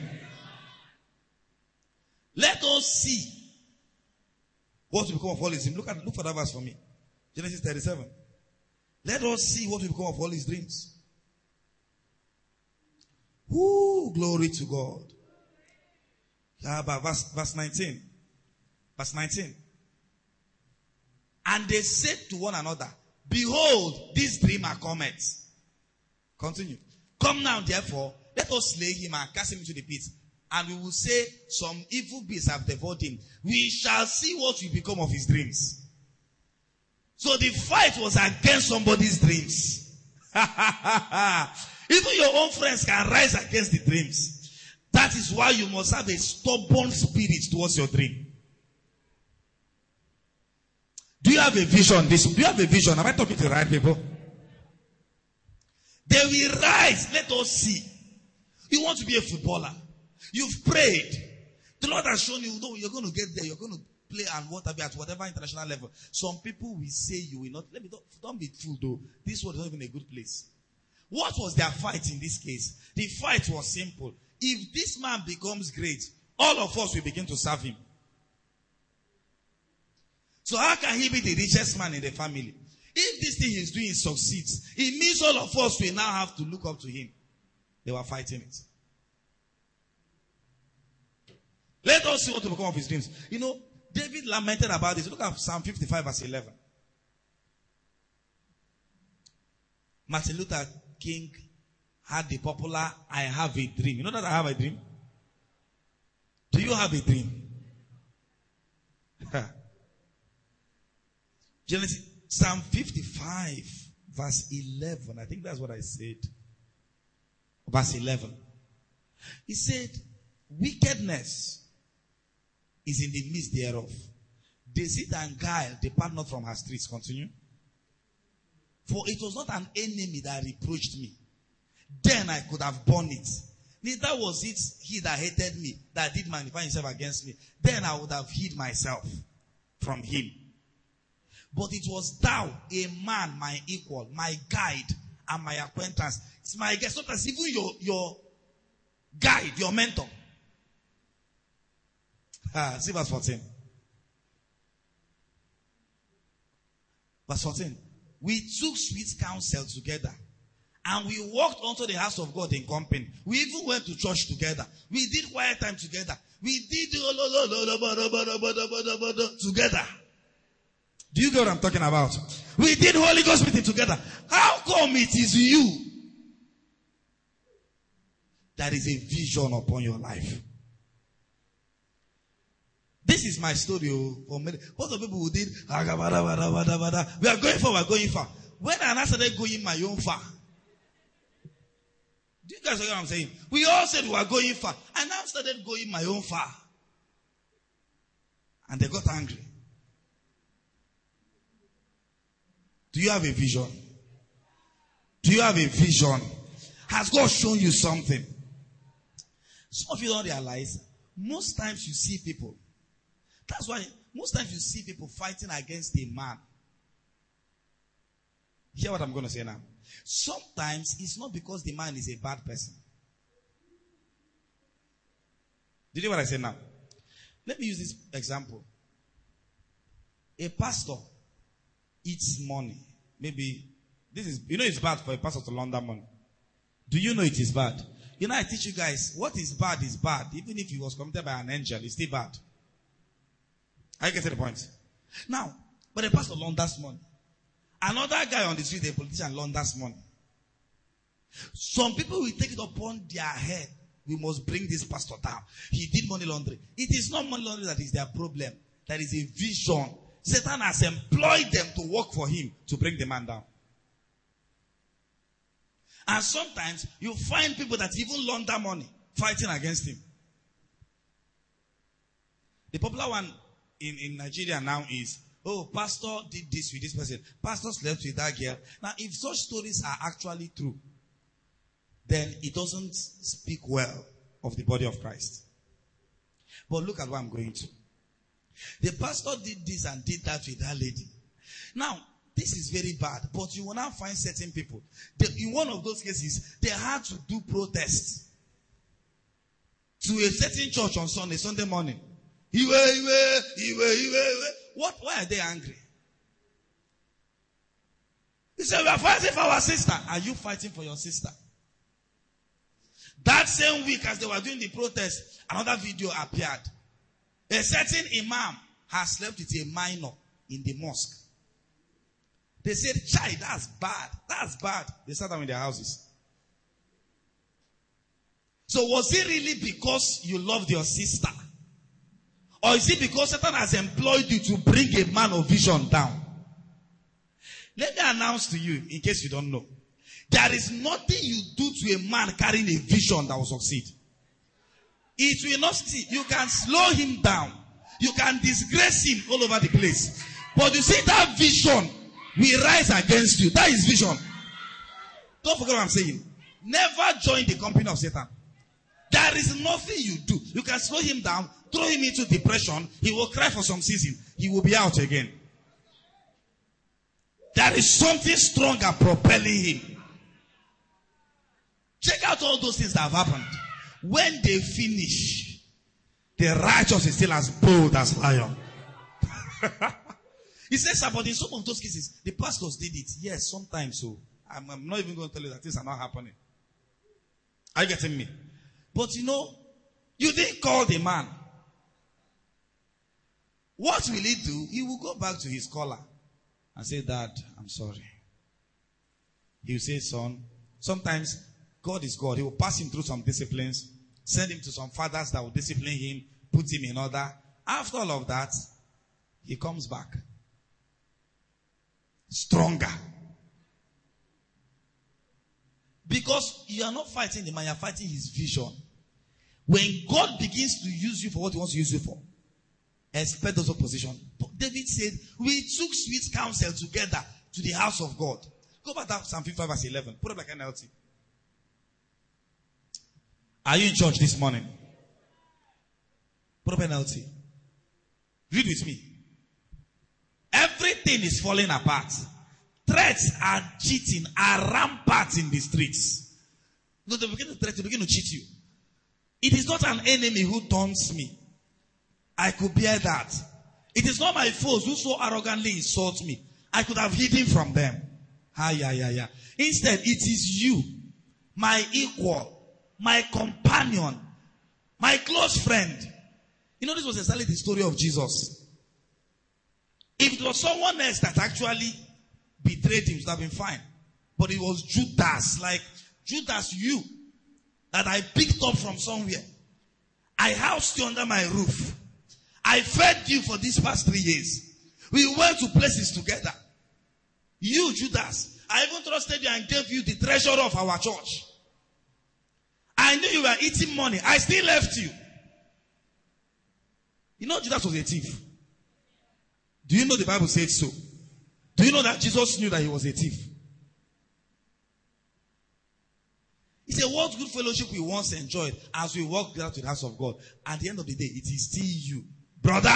Let us see what will become of all his dreams. Look at look for that verse for me. Genesis thirty-seven. Let us see what will become of all his dreams. Woo, glory to God. Yeah, but verse, verse nineteen. Verse nineteen. And they said to one another, behold, this dreamer cometh. Continue. Come now, therefore, let us slay him and cast him into the pit. And we will say, some evil beasts have devoured him. We shall see what will become of his dreams. So the fight was against somebody's dreams. Even your own friends can rise against the dreams. That is why you must have a stubborn spirit towards your dream. Do you have a vision? This, do you have a vision? Am I talking to the right people? They will rise. Let us see. You want to be a footballer. You've prayed. The Lord has shown you, no, you're going to get there. You're going to play and whatever at whatever international level. Some people will say you will not. Let me don't, don't be fooled though. This was not even a good place. What was their fight in this case? The fight was simple. If this man becomes great, all of us will begin to serve him. So how can he be the richest man in the family? If this thing he's doing succeeds, it means all of us will now have to look up to him. They were fighting it. Let us see what will become of his dreams. You know, David lamented about this. Look at Psalm fifty-five verse eleven. Martin Luther King had the popular, I have a dream. You know that I have a dream? Do you have a dream? Genesis, Psalm fifty-five verse eleven. I think that's what I said. Verse eleven. He said, wickedness is in the midst thereof. Deceit and guile depart not from her streets. Continue. For it was not an enemy that reproached me. Then I could have borne it. Neither was it he that hated me, that did magnify himself against me. Then I would have hid myself from him. But it was thou, a man, my equal, my guide, and my acquaintance. It's my guide. Sometimes even your, your guide, your mentor. Ah, see verse fourteen. Verse fourteen. We took sweet counsel together, and we walked unto the house of God in company. We even went to church together. We did quiet time together. We did together. Do you get what I'm talking about? We did Holy Ghost meeting together. How come it is you that is a vision upon your life? This is my story. What the people who did, we are going far, we are going far. When I started going my own far, do you guys know what I'm saying? We all said we were going far. And I started going my own far. And they got angry. Do you have a vision? Do you have a vision? Has God shown you something? Some of you don't realize, most times you see people. That's why most times you see people fighting against a man. Hear what I'm going to say now. Sometimes it's not because the man is a bad person. Did you hear what I say now? Let me use this example. A pastor eats money. Maybe this is, you know, it's bad for a pastor to launder money. Do you know it is bad? You know, I teach you guys, what is bad is bad. Even if he was committed by an angel, it's still bad. I get to the point. Now, but a pastor launders money. Another guy on the street, a politician, launders money. Some people will take it upon their head, we must bring this pastor down. He did money laundering. It is not money laundering that is their problem. There is a vision. Satan has employed them to work for him to bring the man down. And sometimes you find people that even launder money fighting against him. The popular one in, in Nigeria now is, oh, pastor did this with this person. Pastor slept with that girl. Now, if such stories are actually true, then it doesn't speak well of the body of Christ. But look at what I'm going to. The pastor did this and did that with that lady. Now, this is very bad, but you will now find certain people. They, in one of those cases, they had to do protests to a certain church on Sunday, Sunday morning. Iwe, iwe, iwe, iwe, iwe. What? Why are they angry? He said, we are fighting for our sister. Are you fighting for your sister? That same week as they were doing the protest, another video appeared. A certain imam has slept with a minor in the mosque. They said, "Chai, that's bad. That's bad." They sat down in their houses. So was it really because you loved your sister? Or is it because Satan has employed you to bring a man of vision down? Let me announce to you, in case you don't know. There is nothing you do to a man carrying a vision that will succeed. It will not succeed. You can slow him down. You can disgrace him all over the place. But you see that vision will rise against you. That is vision. Don't forget what I'm saying. Never join the company of Satan. There is nothing you do. You can slow him down, throw him into depression. He will cry for some season. He will be out again. There is something stronger propelling him. Check out all those things that have happened. When they finish, the righteous is still as bold as lion. He says, but in some of those cases, the pastors did it. Yes, sometimes so. I'm, I'm not even going to tell you that things are not happening. Are you getting me? But you know, you didn't call the man. What will he do? He will go back to his caller and say, "Dad, I'm sorry." He will say, "Son," sometimes God is God. He will pass him through some disciplines, send him to some fathers that will discipline him, put him in order. After all of that, he comes back stronger. Because you are not fighting the man, you are fighting his vision. When God begins to use you for what he wants to use you for, expect those opposition. David said, we took sweet counsel together to the house of God. Go back to Psalm fifty-five verse eleven. Put up like an N L T. Are you in church this morning? Put up an N L T. Read with me. Everything is falling apart. Threats are cheating, are rampant in the streets. No, they begin to threat, they begin to cheat you. It is not an enemy who taunts me. I could bear that. It is not my foes who so arrogantly insult me. I could have hidden from them. Ah, yeah, yeah, yeah. Instead, it is you, my equal, my companion, my close friend. You know, this was exactly the story of Jesus. If it was someone else that actually betrayed him, it would have been fine. But it was Judas, like Judas, you, that I picked up from somewhere. I housed you under my roof. I fed you for these past three years. We went to places together. You, Judas, I even trusted you and gave you the treasurer of our church. I knew you were eating money. I still left you. You know Judas was a thief. Do you know the Bible said so? Do you know that Jesus knew that he was a thief? He said, what good fellowship we once enjoyed as we walked out to the house of God. At the end of the day, it is still you. Brother.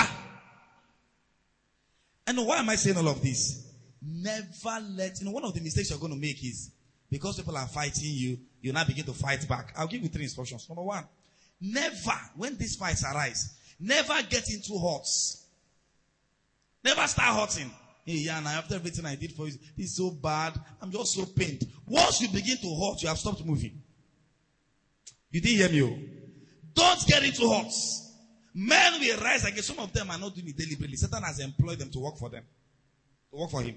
And why am I saying all of this? Never let, you know, one of the mistakes you're going to make is, because people are fighting you, you now begin to fight back. I'll give you three instructions. Number one, never, when these fights arise, never get into hurts. Never start hurting. Hey, yeah, now after everything I did for you, it's so bad. I'm just so pained. Once you begin to hurt, you have stopped moving. You didn't hear me. Oh. Don't get into hurts. Men will rise again. Some of them are not doing it deliberately. Satan has employed them to work for them. To work for him.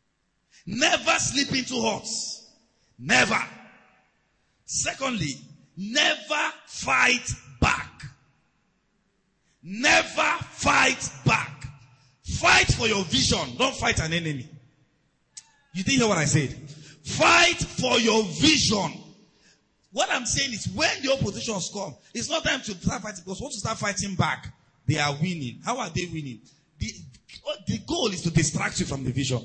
Never slip into hurts. Never. Secondly, Never fight back. Never fight back. Fight for your vision. Don't fight an enemy. You didn't hear what I said. Fight for your vision. What I'm saying is when the oppositions come, it's not time to start fighting, because once you start fighting back, they are winning. How are they winning? The, the goal is to distract you from the vision.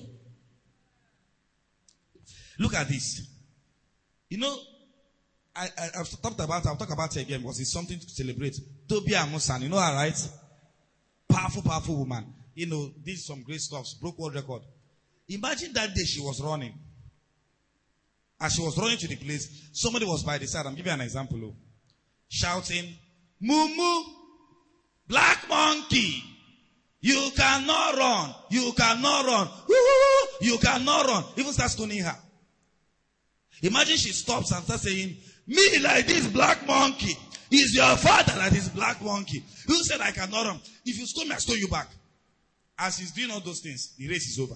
Look at this. You know, I, I, I've talked about, I'll talk about it again because it's something to celebrate. Tobia Amusan, you know her, right? Powerful, powerful woman. You know, did some great stuff, broke world record. Imagine that day she was running. As she was running to the place, somebody was by the side. I'm giving you an example. Oh, shouting, "Mumu, black monkey, you cannot run. You cannot run. Woo, you cannot run." Even start stoning her. Imagine she stops and starts saying, "Me like this black monkey. Is your father like this black monkey? Who said I cannot run? If you stone me, I stone you back." As he's doing all those things, the race is over.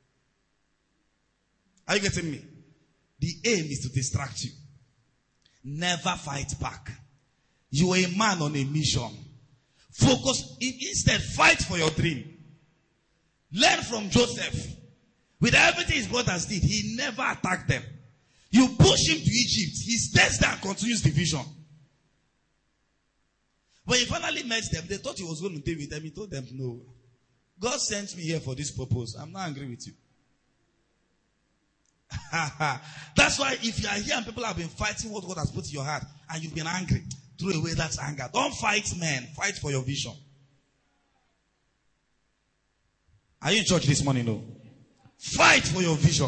Are you getting me? The aim is to distract you. Never fight back. You are a man on a mission. Focus. Instead, fight for your dream. Learn from Joseph. With everything his brothers did, he never attacked them. You push him to Egypt, he stays there and continues the vision. When he finally met them, they thought he was going to deal with them. He told them, "No. God sent me here for this purpose. I'm not angry with you." That's why if you are here and people have been fighting what God has put in your heart and you've been angry, throw away that anger. Don't fight men. Fight for your vision. Are you in church this morning? No. Fight for your vision.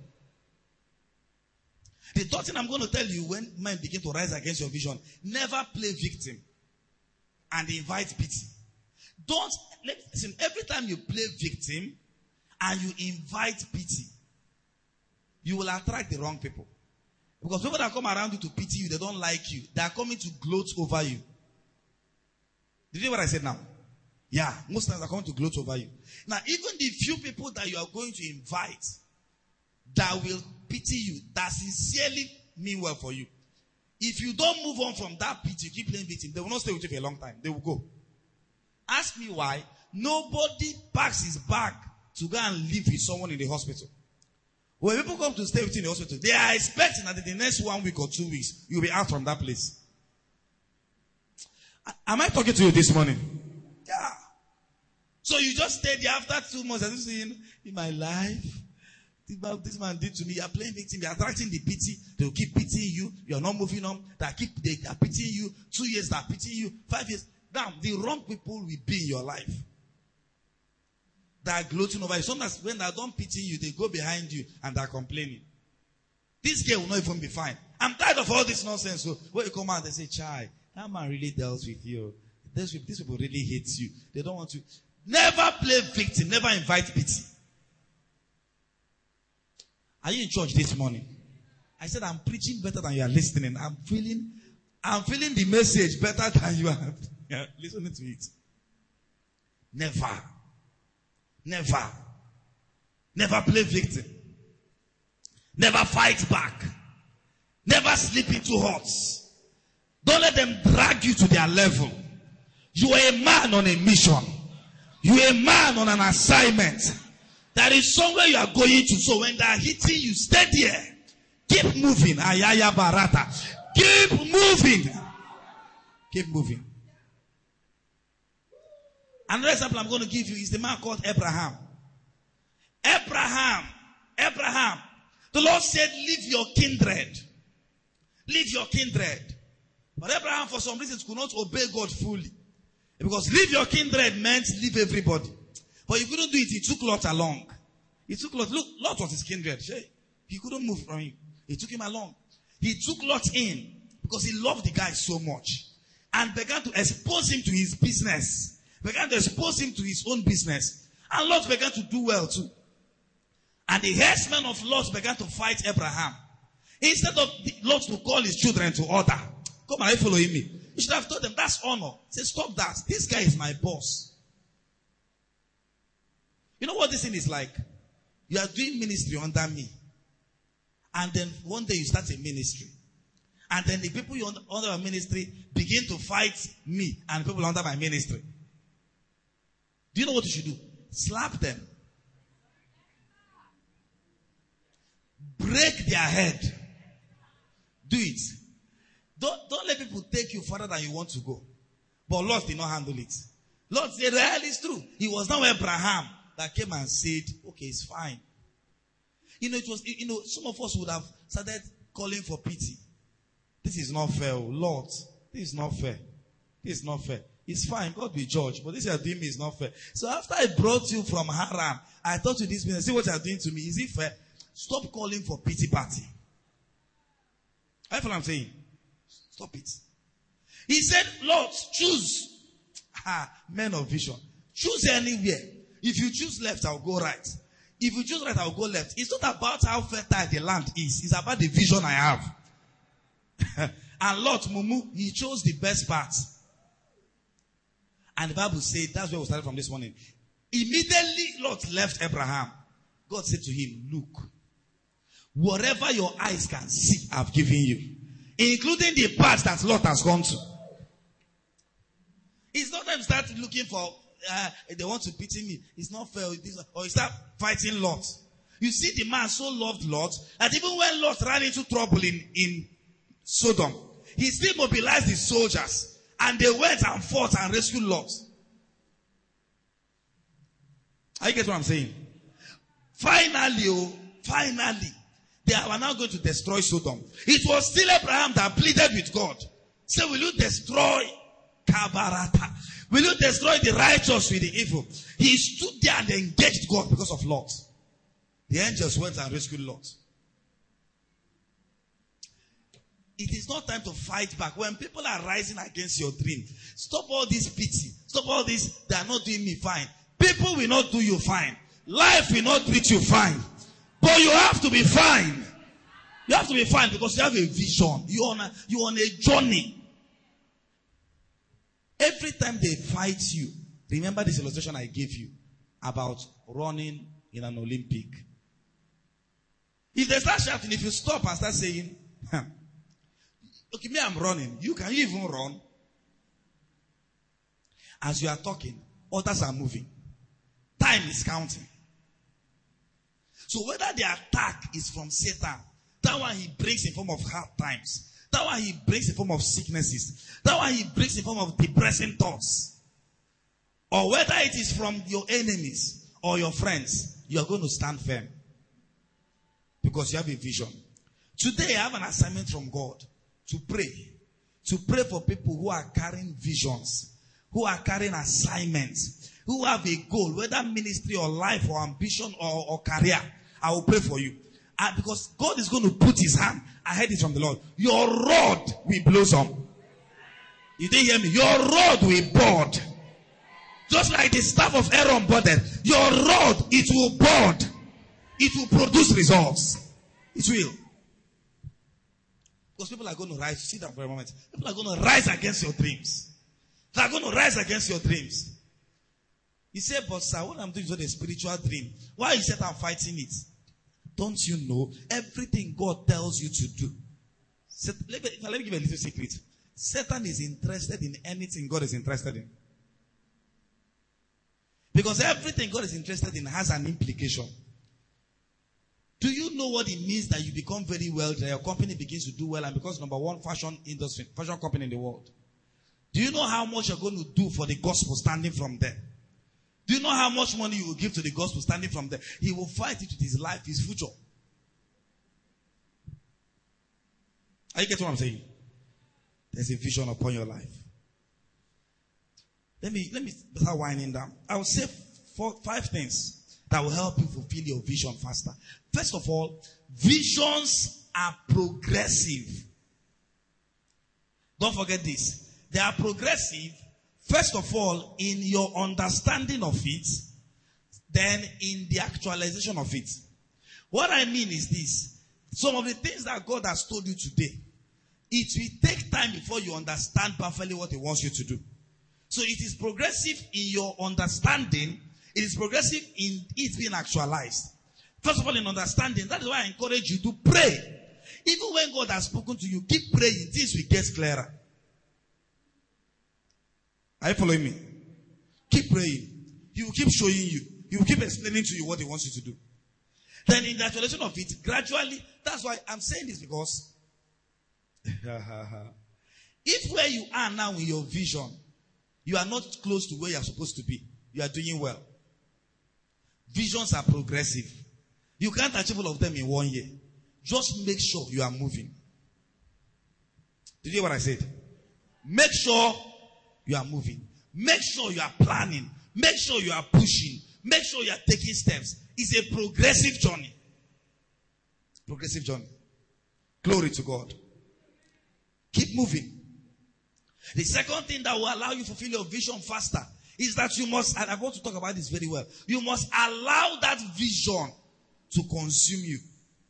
The third thing I'm going to tell you when men begin to rise against your vision, never play victim and invite pity. Don't, listen, every time you play victim and you invite pity, you will attract the wrong people. Because people that come around you to pity you, they don't like you. They are coming to gloat over you. Did you hear what I said now? Yeah, most times they're coming to gloat over you. Now, even the few people that you are going to invite that will pity you, that sincerely mean well for you, if you don't move on from that pity, you keep playing victim, they will not stay with you for a long time. They will go. Ask me why. Nobody packs his bag to go and live with someone in the hospital. When people come to stay with you in the hospital, they are expecting that in the next one week or two weeks, you'll be out from that place. Am I talking to you this morning? Yeah. So you just stay there after two months and saying, "In my life, this man did to me." You are playing victim. You are attracting the pity. They will keep pitying you. You are not moving on. They keep they are pitying you. Two years they are pitying you. Five years. Now, the wrong people will be in your life. They are gloating over you. Sometimes when they don't pity you, they go behind you and they are complaining. This girl will not even be fine. I'm tired of all this nonsense. So when you come out, they say, "Chai, that man really deals with you. These people, these people really hate you. They don't want to." Never play victim. Never invite pity. Are you in church this morning? I said I'm preaching better than you are listening. I'm feeling, I'm feeling the message better than you are listening to it. Never. Never. Never play victim. Never fight back. Never sleep into huts. Don't let them drag you to their level. You are a man on a mission. You are a man on an assignment. There is somewhere you are going to. So when they are hitting you, stay there. Keep moving. Ayaya Barata. Keep moving. Keep moving. Another example I'm going to give you is the man called Abraham. Abraham. Abraham. The Lord said, "Leave your kindred." Leave your kindred. But Abraham, for some reasons, could not obey God fully. Because leave your kindred meant leave everybody. But he couldn't do it. He took Lot along. He took Lot. Look, Lot was his kindred. He couldn't move from him. He took him along. He took Lot in because he loved the guy so much. And began to expose him to his business. Began to expose him to his own business. And Lot began to do well too. And the herdsmen of Lot began to fight Abraham. Instead of Lot to call his children to order. Come on, are you following me? You should have told them, "That's honor." Say, "Stop that. This guy is my boss." You know what this thing is like? You are doing ministry under me. And then one day you start a ministry. And then the people under, under my ministry begin to fight me and people under my ministry. Do you know what you should do? Slap them. Break their head. Do it. Don't, don't let people take you further than you want to go. But Lot did not handle it. Lot said, well, it's true. It was now Abraham that came and said, okay, it's fine. You know, it was, you know, some of us would have started calling for pity. This is not fair, Lord. This is not fair. This is not fair. It's fine, God will judge, but this you are doing me is not fair. So after I brought you from Haran, I thought to this business, see what you are doing to me. Is it fair? Stop calling for pity party. That's what I'm saying. Stop it. He said, Lord, choose. Ah, men of vision. Choose anywhere. If you choose left, I'll go right. If you choose right, I'll go left. It's not about how fertile the land is. It's about the vision I have. And Lot, Mumu, he chose the best part. And the Bible said, that's where we started from this morning. Immediately, Lot left Abraham. God said to him, look, whatever your eyes can see, I've given you. Including the parts that Lot has gone to. It's not time to start looking for, uh, they want to pity me. It's not fair. Or you start fighting Lot. You see the man so loved Lot, that even when Lot ran into trouble in, in Sodom, he still mobilized his soldiers. And they went and fought and rescued Lot. Are you get what I'm saying? Finally, oh, finally, they are now going to destroy Sodom. It was still Abraham that pleaded with God. Say, will you destroy Kabarata? Will you destroy the righteous with the evil? He stood there and engaged God because of Lot. The angels went and rescued Lot. It is not time to fight back. When people are rising against your dream, stop all this pity. Stop all this, they are not doing me fine. People will not do you fine. Life will not treat you fine. But you have to be fine. You have to be fine because you have a vision. You're on a, you're on a journey. Every time they fight you, remember this illustration I gave you about running in an Olympic. If they start shouting, if you stop and start saying, huh, okay, me, I'm running. You can you even run? As you are talking, others are moving. Time is counting. So whether the attack is from Satan, that one he brings in form of hard times, that one he brings in form of sicknesses, that one he brings in form of depressing thoughts, or whether it is from your enemies or your friends, you are going to stand firm because you have a vision. Today I have an assignment from God. To pray. To pray for people who are carrying visions. Who are carrying assignments. Who have a goal. Whether ministry or life or ambition or, or career. I will pray for you. And because God is going to put his hand. I heard it from the Lord. Your rod will blossom. You didn't hear me? Your rod will bud. Just like the staff of Aaron budded. Your rod, it will bud. It will produce results. It will. Because people are going to rise. Sit down for a moment. People are going to rise against your dreams. They are going to rise against your dreams. You say, but sir, what I'm doing is not a spiritual dream. Why you said I'm fighting it? Don't you know everything God tells you to do? Let me, let me give you a little secret. Satan is interested in anything God is interested in. Because everything God is interested in has an implication. Do you know what it means that you become very wealthy, your company begins to do well and becomes number one fashion industry, fashion company in the world? Do you know how much you're going to do for the gospel standing from there? Do you know how much money you will give to the gospel standing from there? He will fight it with his life, his future. Are you getting what I'm saying? There's a vision upon your life. Let me, let me start winding down. I will say four, five things that will help you fulfill your vision faster. First of all, visions are progressive. Don't forget this. They are progressive, first of all, in your understanding of it, then in the actualization of it. What I mean is this. Some of the things that God has told you today, it will take time before you understand perfectly what he wants you to do. So it is progressive in your understanding. It is progressive in it being actualized. First of all, in understanding. That is why I encourage you to pray. Even when God has spoken to you, keep praying. Things will get clearer. Are you following me? Keep praying. He will keep showing you. He will keep explaining to you what he wants you to do. Then in the actualization of it, gradually, that's why I'm saying this, because if where you are now in your vision, you are not close to where you are supposed to be, you are doing well. Visions are progressive. You can't achieve all of them in one year. Just make sure you are moving. Did you hear what I said? Make sure you are moving. Make sure you are planning. Make sure you are pushing. Make sure you are taking steps. It's a progressive journey. Progressive journey. Glory to God. Keep moving. The second thing that will allow you to fulfill your vision faster is that you must, and I'm going to talk about this very well, you must allow that vision to consume you.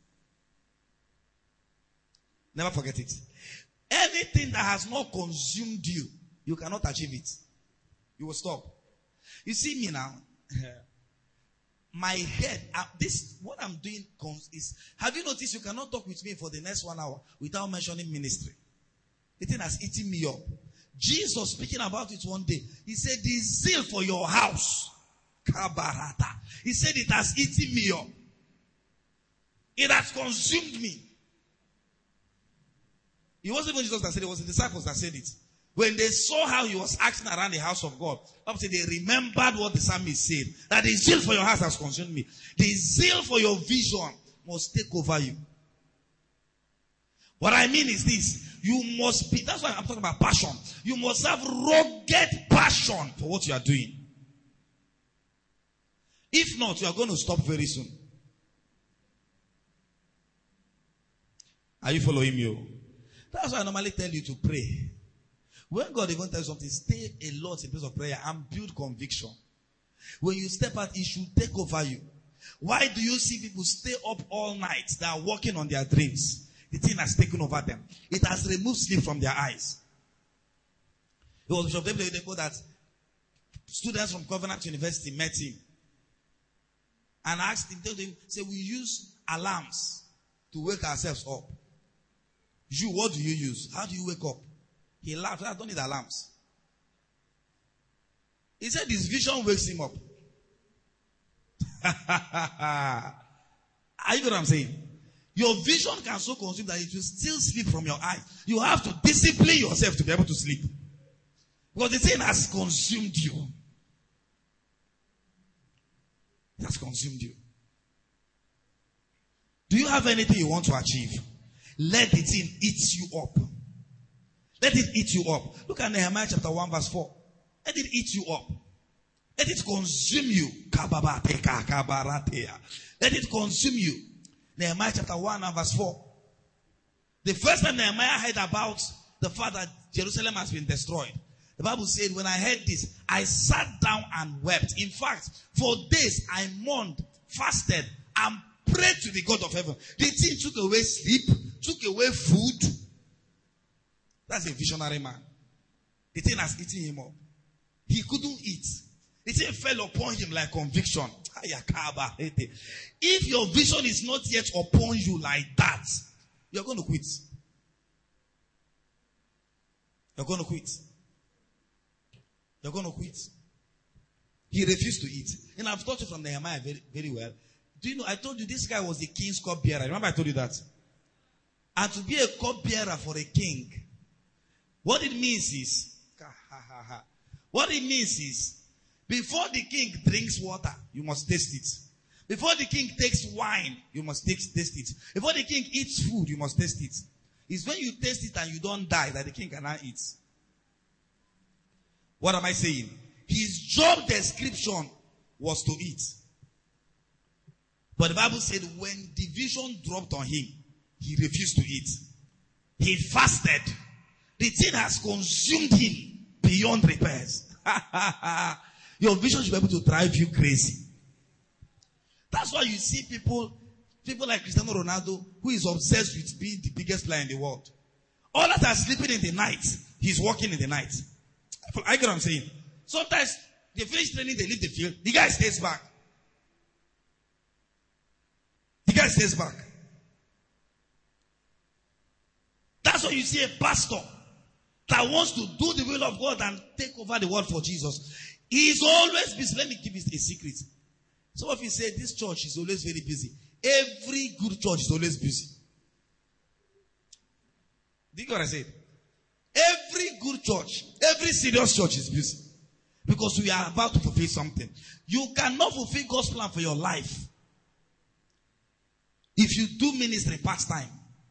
Never forget it. Anything that has not consumed you, you cannot achieve it. You will stop. You see me now. My head, uh, this, what I'm doing is, have you noticed you cannot talk with me for the next one hour without mentioning ministry? The thing has eaten me up. Jesus speaking about it one day, he said, the zeal for your house, kabarata. He said it has eaten me up. It has consumed me. It wasn't even Jesus that said it, it was the disciples that said it. When they saw how he was acting around the house of God, they remembered what the psalmist said. That the zeal for your house has consumed me. The zeal for your vision must take over you. What I mean is this. You must be, that's why I'm talking about passion. You must have rugged passion for what you are doing. If not, you are going to stop very soon. Are you following me? That's why I normally tell you to pray. When God even tells you something, stay a lot in place of prayer and build conviction. When you step out, it should take over you. Why do you see people stay up all night? They are working on their dreams. The thing has taken over them. It has removed sleep from their eyes. It was Bishop David Oyedepo that students from Covenant University met him and asked him, told him, say, we use alarms to wake ourselves up. You, what do you use? How do you wake up? He laughed. I don't need alarms. He said his vision wakes him up. Are you know what I'm saying? Your vision can so consume that it will still sleep from your eyes. You have to discipline yourself to be able to sleep. Because the thing has consumed you. It has consumed you. Do you have anything you want to achieve? Let the thing eat you up. Let it eat you up. Look at Nehemiah chapter one verse four. Let it eat you up. Let it consume you. Let it consume you. Nehemiah chapter one and verse four. The first time Nehemiah heard about the fact that Jerusalem has been destroyed, the Bible said, when I heard this, I sat down and wept. In fact, for days I mourned, fasted, and prayed to the God of heaven. The thing took away sleep, took away food. That's a visionary man. The thing has eaten him up. He couldn't eat. The thing fell upon him like conviction. If your vision is not yet upon you like that, you're going to quit. You're going to quit. You're going to quit. He refused to eat. And I've taught you from Nehemiah very, very well. Do you know, I told you this guy was the king's cupbearer. Remember I told you that? And to be a cupbearer for a king, what it means is, what it means is, before the king drinks water, you must taste it. Before the king takes wine, you must taste, taste it. Before the king eats food, you must taste it. It's when you taste it and you don't die that the king cannot eat. What am I saying? His job description was to eat. But the Bible said when the vision dropped on him, he refused to eat. He fasted. The thing has consumed him beyond repairs. Your vision should be able to drive you crazy. That's why you see people, people like Cristiano Ronaldo, who is obsessed with being the biggest player in the world. All that are sleeping in the night, he's working in the night. I get what I'm saying. Sometimes they finish training, they leave the field. The guy stays back. The guy stays back. That's why you see a pastor that wants to do the will of God and take over the world for Jesus. He is always busy. Let me give you a secret. Some of you say this church is always very busy. Every good church is always busy. Do you get what I said? Every good church, every serious church is busy. Because we are about to fulfill something. You cannot fulfill God's plan for your life if you do ministry part-time.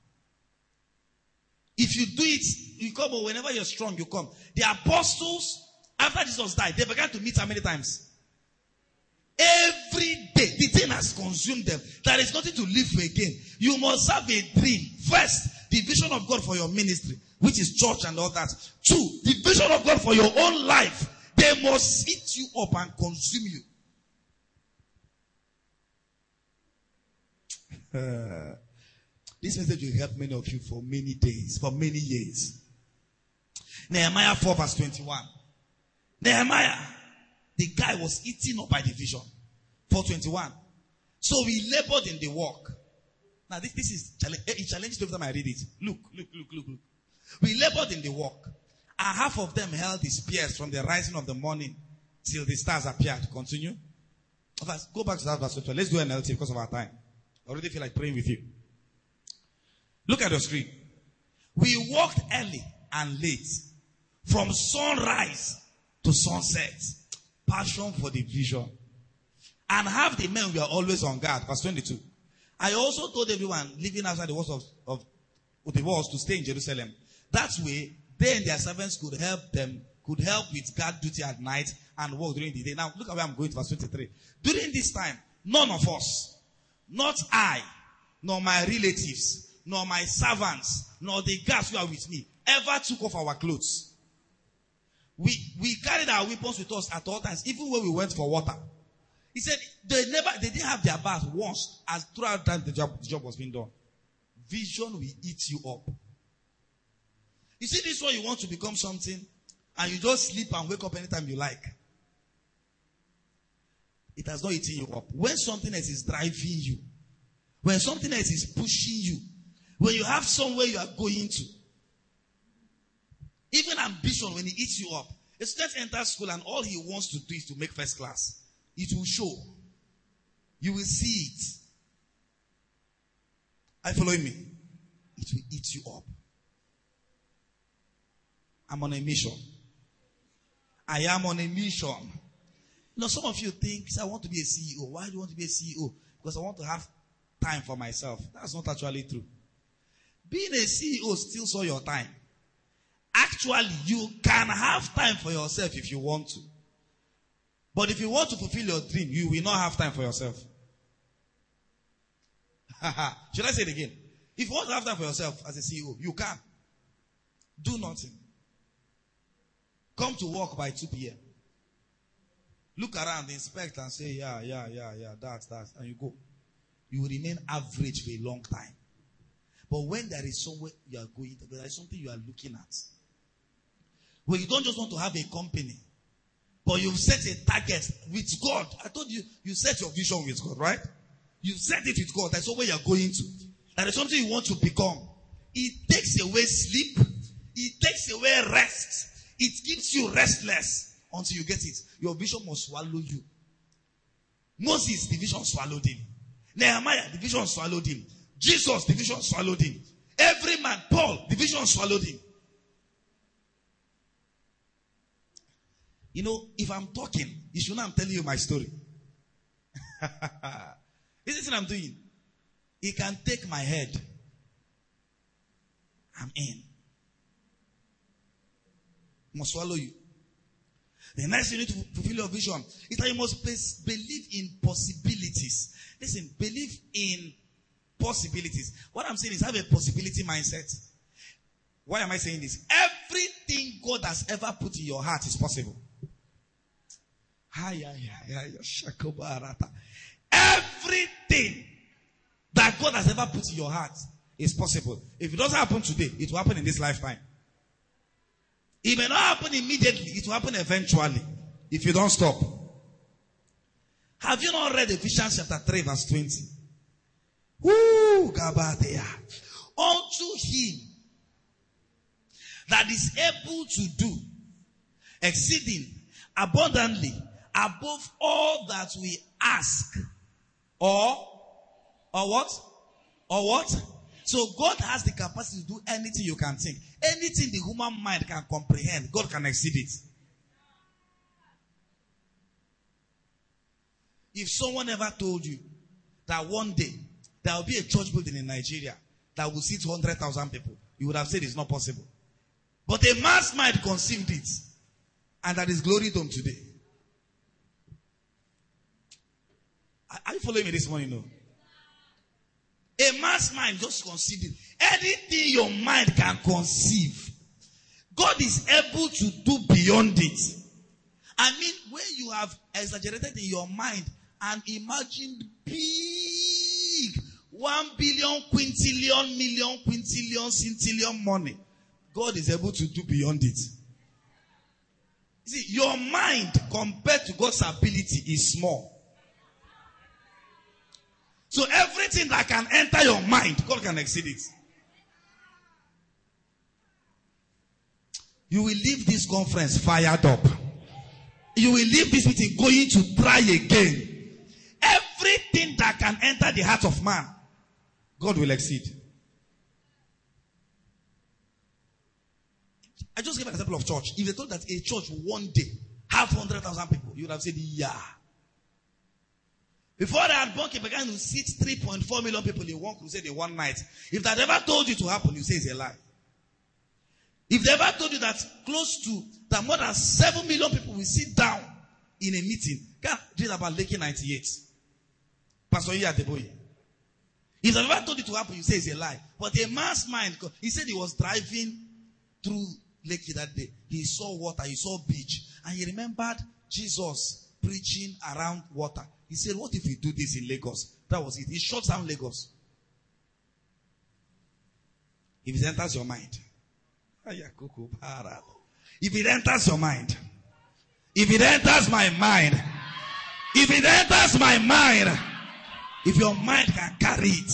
If you do it, you come, but whenever you're strong, you come. The apostles, after Jesus died, they began to meet how many times? Every day. The thing has consumed them. There is nothing to live for again. You must have a dream. First, the vision of God for your ministry, which is church and all that. Two, the vision of God for your own life. They must eat you up and consume you. Uh, this message will help many of you for many days, for many years. Nehemiah four verse twenty-one. Nehemiah, the guy was eaten up by the vision. four twenty-one. So we labored in the work. Now this, this is challenge. It challenges every time I read it. Look, look, look, look, look. We labored in the work. And half of them held the spears from the rising of the morning till the stars appeared. Continue. First, go back to that verse. Let's do N L T because of our time. I already feel like praying with you. Look at the screen. We walked early and late. From sunrise to sunset. Passion for the vision. And half the men were always on guard. Verse twenty-two. I also told everyone living outside the walls of, of, of the walls to stay in Jerusalem. That way, they and their servants could help them, could help with guard duty at night and work during the day. Now, look at where I'm going to verse twenty-three. During this time, none of us, not I, nor my relatives, nor my servants, nor the guards who are with me, ever took off our clothes. We, we carried our weapons with us at all times, even when we went for water. He said they never, they didn't have their bath once as throughout the time the job, the job was being done. Vision will eat you up. You see, this one you want to become something and you just sleep and wake up anytime you like. It has not eaten you up. When something else is driving you, when something else is pushing you, when you have somewhere you are going to, even ambition, when it eats you up, a student enters school and all he wants to do is to make first class. It will show. You will see it. Are you following me? It will eat you up. I'm on a mission. I am on a mission. You know, some of you think, I want to be a C E O. Why do you want to be a C E O? Because I want to have time for myself. That's not actually true. Being a C E O steals all your time. Actually, you can have time for yourself if you want to. But if you want to fulfill your dream, you will not have time for yourself. Should I say it again? If you want to have time for yourself as a C E O, you can. Do nothing. Come to work by two p.m. Look around, inspect and say, yeah, yeah, yeah, yeah, that's, that's, and you go. You will remain average for a long time. But when there is somewhere you are going, there is something you are looking at. When you don't just want to have a company, but you've set a target with God. I told you, you set your vision with God, right? You set it with God. That's somewhere you're going to. There is something you want to become. It takes away sleep. It takes away rest. It keeps you restless until you get it. Your vision must swallow you. Moses, the vision swallowed him. Nehemiah, the vision swallowed him. Jesus, the vision swallowed him. Every man, Paul, the vision swallowed him. You know, if I'm talking, you should know I'm telling you my story. This is what I'm doing. It can take my head. I'm in. Must swallow you. The next thing you need to fulfill your vision is that you must believe in possibilities. Listen, believe in possibilities. What I'm saying is have a possibility mindset. Why am I saying this? Everything God has ever put in your heart is possible. Everything that God has ever put in your heart is possible. If it doesn't happen today, it will happen in this lifetime. It may not happen immediately. It will happen eventually. If you don't stop. Have you not read Ephesians chapter three verse twenty? Woo! Gabatea. Unto him that is able to do exceeding abundantly above all that we ask or or what? Or what? So God has the capacity to do anything you can think. Anything the human mind can comprehend, God can exceed it. If someone ever told you that one day there will be a church building in Nigeria that will seat one hundred thousand people, you would have said it's not possible. But a man's mind conceived it. And that is glory to him today. Are you following me this morning? No. A man's mind just conceived it. Anything your mind can conceive, God is able to do beyond it. I mean, when you have exaggerated in your mind and imagined big, one billion, quintillion, million, quintillion, centillion money, God is able to do beyond it. See, your mind compared to God's ability is small. So everything that can enter your mind, God can exceed it. You will leave this conference fired up. You will leave this meeting going to try again. Everything that can enter the heart of man, God will exceed. I just gave an example of church. If they thought that a church one day have one hundred thousand people, you would have said, yeah. Before that, Bonke began to seat three point four million people in one crusade in one night. If that ever told you to happen, you say it's a lie. If they ever told you that close to, that more than seven million people will sit down in a meeting, can't read about Lekki ninety-eight. Pastor Iya Deboye. If they ever told you to happen, you say it's a lie. But a man's mind, he said he was driving through Lekki that day. He saw water, he saw beach, and he remembered Jesus preaching around water. He said, what if we do this in Lagos? That was it. He shut down Lagos. If it enters your mind. If it enters your mind. If it enters my mind. If it enters my mind. If your mind can carry it.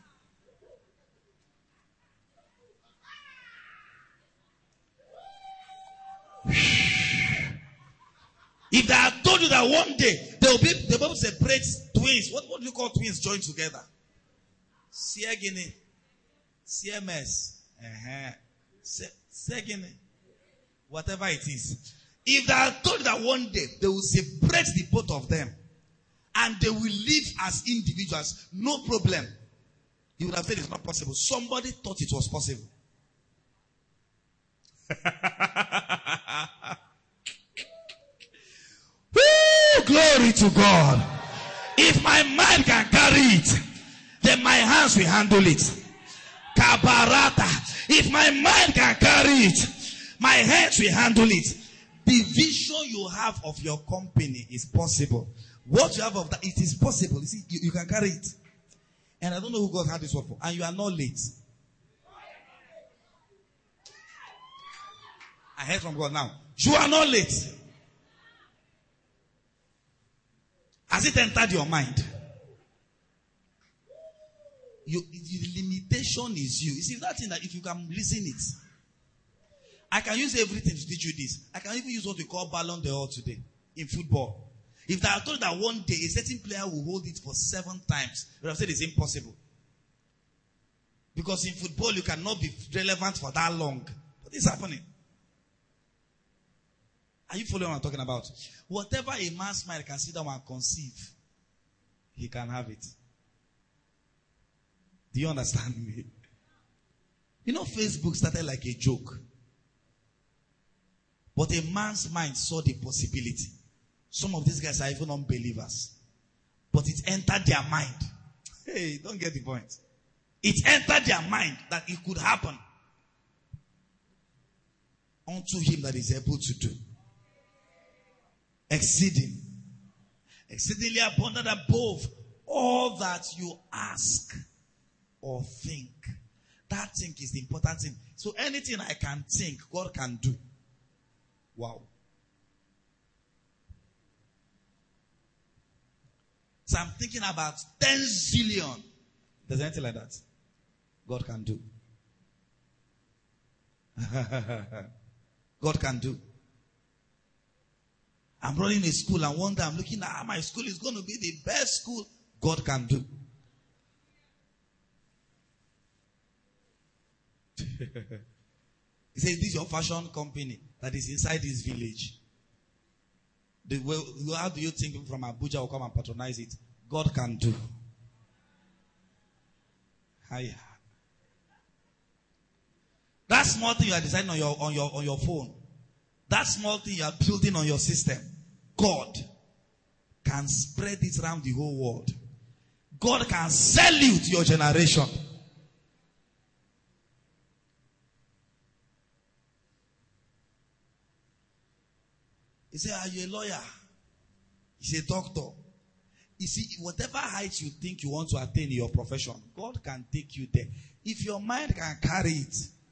If they had told you that one day they will be they will separate twins. What, what do you call twins joined together? Siegini. C M S. Uh-huh. Siegini. Whatever it is. If they had told you that one day they will separate the both of them and they will live as individuals, no problem. You would have said it's not possible. Somebody thought it was possible. Woo! Glory to God. If my mind can carry it, then my hands will handle it. Kabarata. If my mind can carry it, my hands will handle it. The vision you have of your company is possible. What you have of that, it is possible. You see, you, you can carry it. And I don't know who God had this word for. And you are not late. I heard from God now. You are not late. Has it entered your mind? You, the limitation is you. You see, that thing that if you can listen it, I can use everything to teach you this. I can even use what we call Ballon d'Or today in football. If I told that one day a certain player will hold it for seven times, I would have said it's impossible. Because in football you cannot be relevant for that long. What is happening? Are you following what I'm talking about? Whatever a man's mind can sit down and conceive, he can have it. Do you understand me? You know, Facebook started like a joke. But a man's mind saw the possibility. Some of these guys are even unbelievers. But it entered their mind. Hey, don't get the point. It entered their mind that it could happen. Unto him that is able to do. Exceeding. Exceedingly abundant above all that you ask or think. That thing is the important thing. So anything I can think, God can do. Wow. So I'm thinking about ten zillion. There's anything like that God can do. God can do. I'm running a school and one day I'm looking at my school is going to be the best school. God can do. He says, this is your fashion company that is inside this village. The, well, how do you think people from Abuja will come and patronize it? God can do. Hiya. That small thing you are designing on your, on your, on your phone, that small thing you are building on your system, God can spread it around the whole world. God can sell you to your generation. He said, are you a lawyer? He's a doctor. You see, whatever height you think you want to attain in your profession, God can take you there. If your mind can carry it.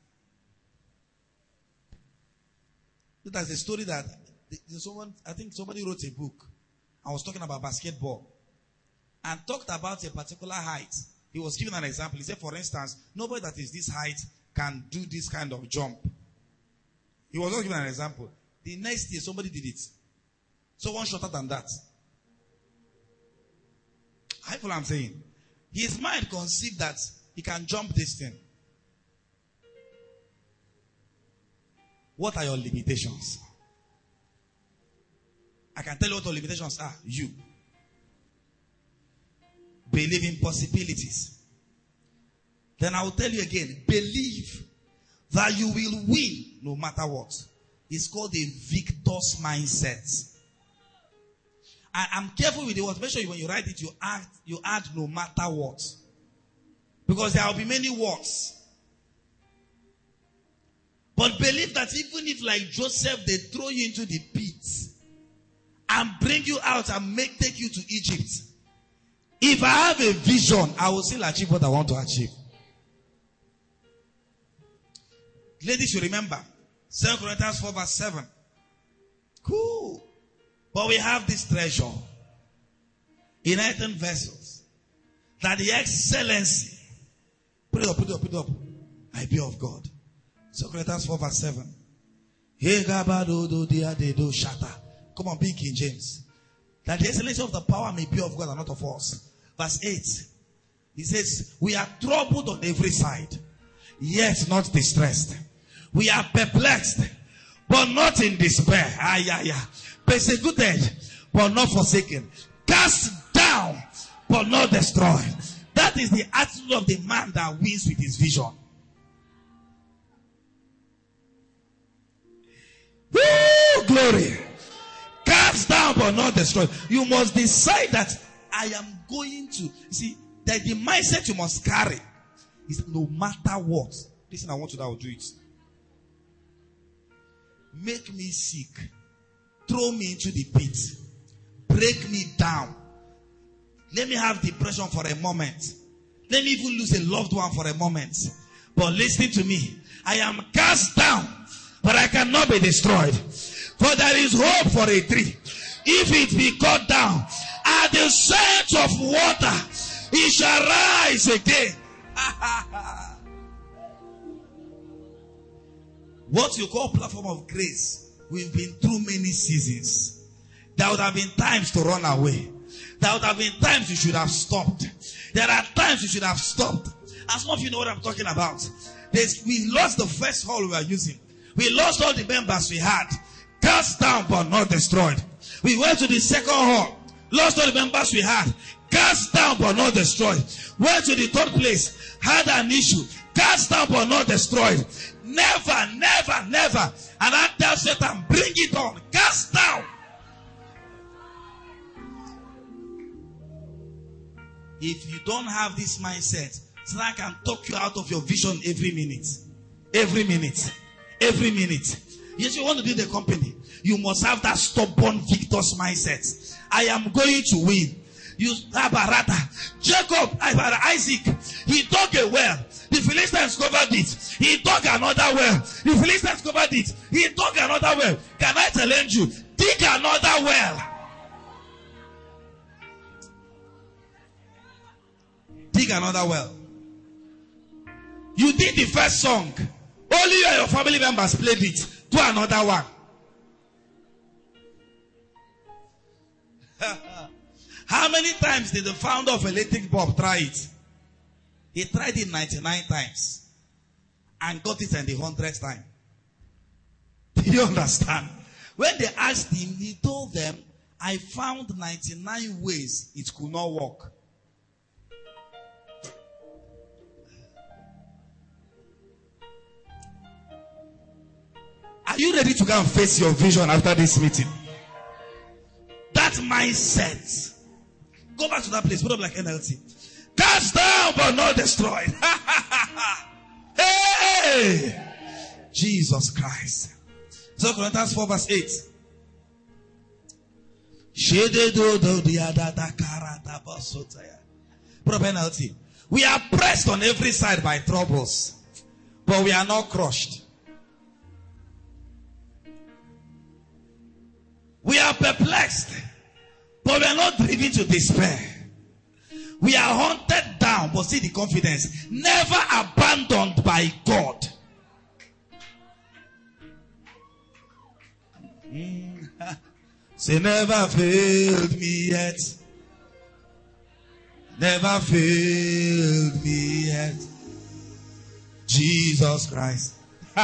There's a story that someone, I think somebody wrote a book. I was talking about basketball and talked about a particular height. He was giving an example. He said, for instance, nobody that is this height can do this kind of jump. He was just giving an example. The next year, somebody did it. Someone shorter than that. I feel I'm saying. His mind conceived that he can jump this thing. What are your limitations? I can tell you what your limitations are. You. Believe in possibilities. Then I will tell you again. Believe that you will win no matter what. It's called a victor's mindset. I am careful with the words. Make sure when you write it, you add, you add no matter what. Because there will be many words. But believe that even if, like Joseph, they throw you into the pit and bring you out and make take you to Egypt. If I have a vision, I will still achieve what I want to achieve. Ladies, you remember Second Corinthians four verse seven. Cool. But we have this treasure in earthen vessels, that the excellency, put it up, put it up, put it up, I be of God. Second Corinthians four verse seven. Come on, big King James. That the excellency of the power may be of God and not of us. Verse eight. He says, we are troubled on every side, yet not distressed. We are perplexed, but not in despair. Ah, yeah, yeah. Persecuted, but not forsaken. Cast down, but not destroyed. That is the attitude of the man that wins with his vision. Woo! Glory. Cast down, but not destroyed. You must decide that I am going to. See, that the mindset you must carry is no matter what. Listen, I want you to, I will do it. Make me sick. Throw me into the pit. Break me down. Let me have depression for a moment. Let me even lose a loved one for a moment. But listen to me. I am cast down, but I cannot be destroyed. For there is hope for a tree. If it be cut down, at the search of water, it shall rise again. What you call platform of grace, we've been through many seasons. There would have been times to run away. There would have been times you should have stopped. There are times you should have stopped. As some of you know what I'm talking about. There's, we lost the first hall we were using. We lost all the members we had. Cast down but not destroyed. We went to the second hall. Lost all the members we had. Cast down but not destroyed. Went to the third place. Had an issue. Cast down but not destroyed. Never, never, never. And I tell Satan, bring it on. Cast down. If you don't have this mindset, Satan can talk you out of your vision every minute. Every minute. Every minute. Yes, you want to build a company. You must have that stubborn victor's mindset. I am going to win. You Abarata. Jacob, Isaac, he dug a well. The Philistines covered it. He dug another well. The Philistines covered it. He dug another well. Can I challenge you? Dig another well. Dig another well. You did the first song. Only you and your family members played it. Do another one. How many times did the founder of electric bulb try it? He tried it ninety-nine times and got it in the hundredth time. Do you understand? When they asked him, he told them, I found ninety-nine ways it could not work. Are you ready to go and face your vision after this meeting? That mindset. Go back to that place. Put up like N L T. Cast down but not destroyed. Hey! Jesus Christ. So Corinthians four verse eight. Put up N L T. We are pressed on every side by troubles, but we are not crushed. We are perplexed, but we are not driven to despair. We are hunted down, but see the confidence. Never abandoned by God. Mm. Say never failed me yet. Never failed me yet. Jesus Christ.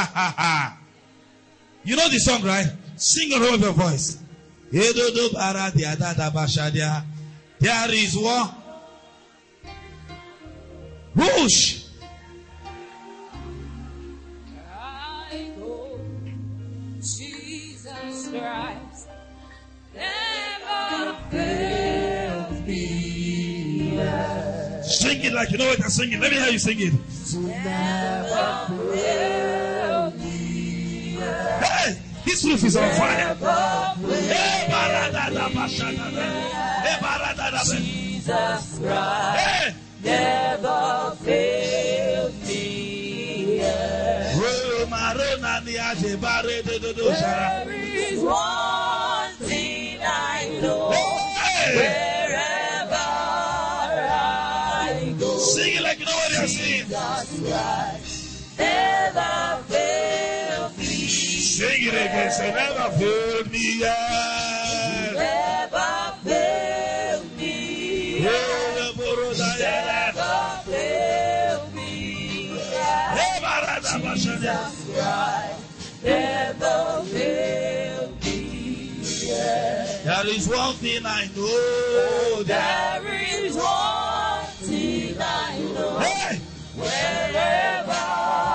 You know the song, right? Sing it with your voice. There is one. Whoosh. I go, Jesus Christ, never failed me yet. Sing it like you know what you're singing. Let me hear you sing it. Never failed me yet. Hey, this roof is on fire. Jesus Christ. Hey. Never failed me yet. There is one thing I know. Hey. Wherever I go, Sing it like you know what you're singing. Jesus Christ never failed me. Sing it again. Say never failed me yet. Never failed me yet. Never failed me yet. Jesus Christ never failed me yet. There is one thing I know. There is one thing I know. Hey. Wherever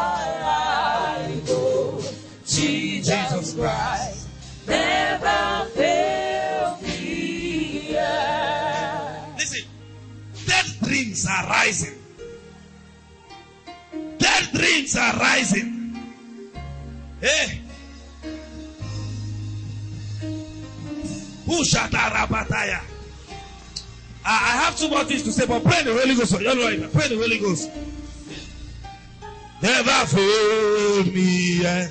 I go, Jesus Christ never failed me yet. Listen, dead dreams are rising. Dead dreams are rising. Hey. Who shut Rabataya? I have two more things to say, but pray the Holy Ghost. You know, pray the Holy Ghost. Never failed me yet.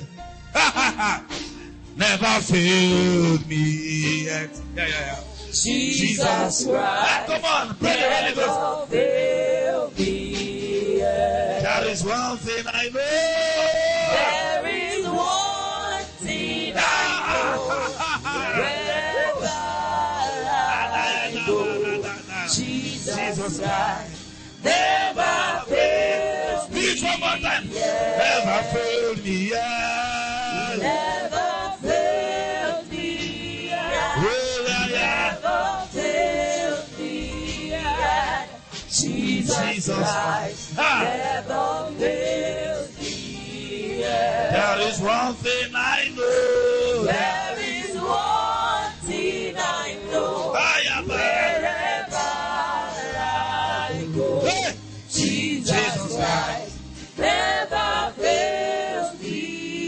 Never failed me yet. Yeah, yeah, yeah. Jesus, Jesus Christ, come on, pray the Holy Ghost. never failed me yet. There is one thing I know. There is one thing I know. Wherever I go, Jesus Christ never fails me. Please, one more time. yet. Never failed me yet. Never failed me yet. Well, yeah, Never failed me yet. Jesus, Jesus Christ Ah. never failed me yet. There is one thing I know. There is one thing I know. I am Wherever I go, Hey. Jesus, Jesus Christ never fails me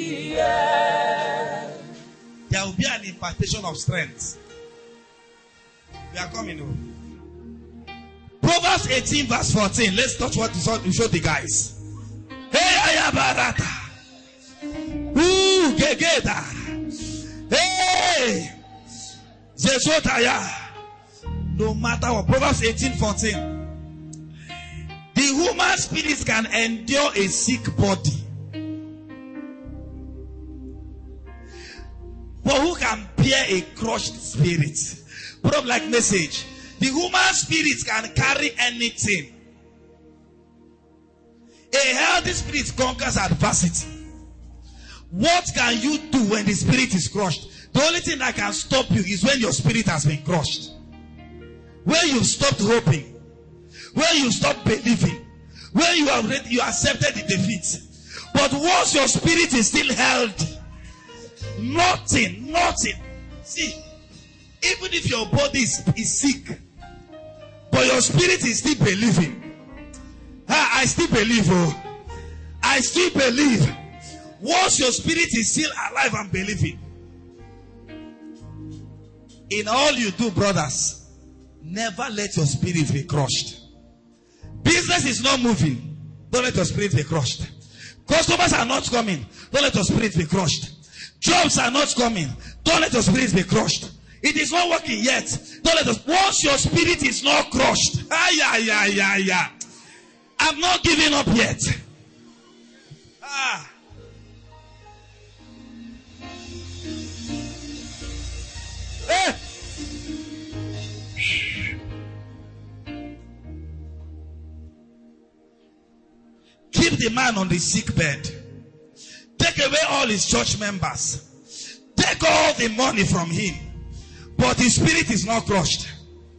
yet. There will be an impartation of strength. We are coming home. Proverbs eighteen verse fourteen. Let's touch what you saw- you showed the guys. Hey, ayabarata. Ooh, gegeta. Hey, Zesotaya. No matter what. Proverbs eighteen fourteen. The human spirit can endure a sick body, But who can bear a crushed spirit? Put up like message. The human spirit can carry anything. A healthy spirit conquers adversity. What can you do when the spirit is crushed? The only thing that can stop you is when your spirit has been crushed. When you've stopped hoping. When you stop believing. When you have read, you accepted the defeat. But once your spirit is still held, nothing, nothing. See, even if your body is, is sick, but your spirit is still believing. Ah, I still believe. Oh, I still believe. Once your spirit is still alive and believing, in all you do, brothers, never let your spirit be crushed. Business is not moving. Don't let your spirit be crushed. Customers are not coming. Don't let your spirit be crushed. Jobs are not coming. Don't let your spirit be crushed. It is not working yet. Don't let us. Once your spirit is not crushed, ah, yeah, yeah, yeah, yeah. I'm not giving up yet. Ah. Hey. Keep the man on the sick bed. Take away all his church members. Take all the money from him. But his spirit is not crushed.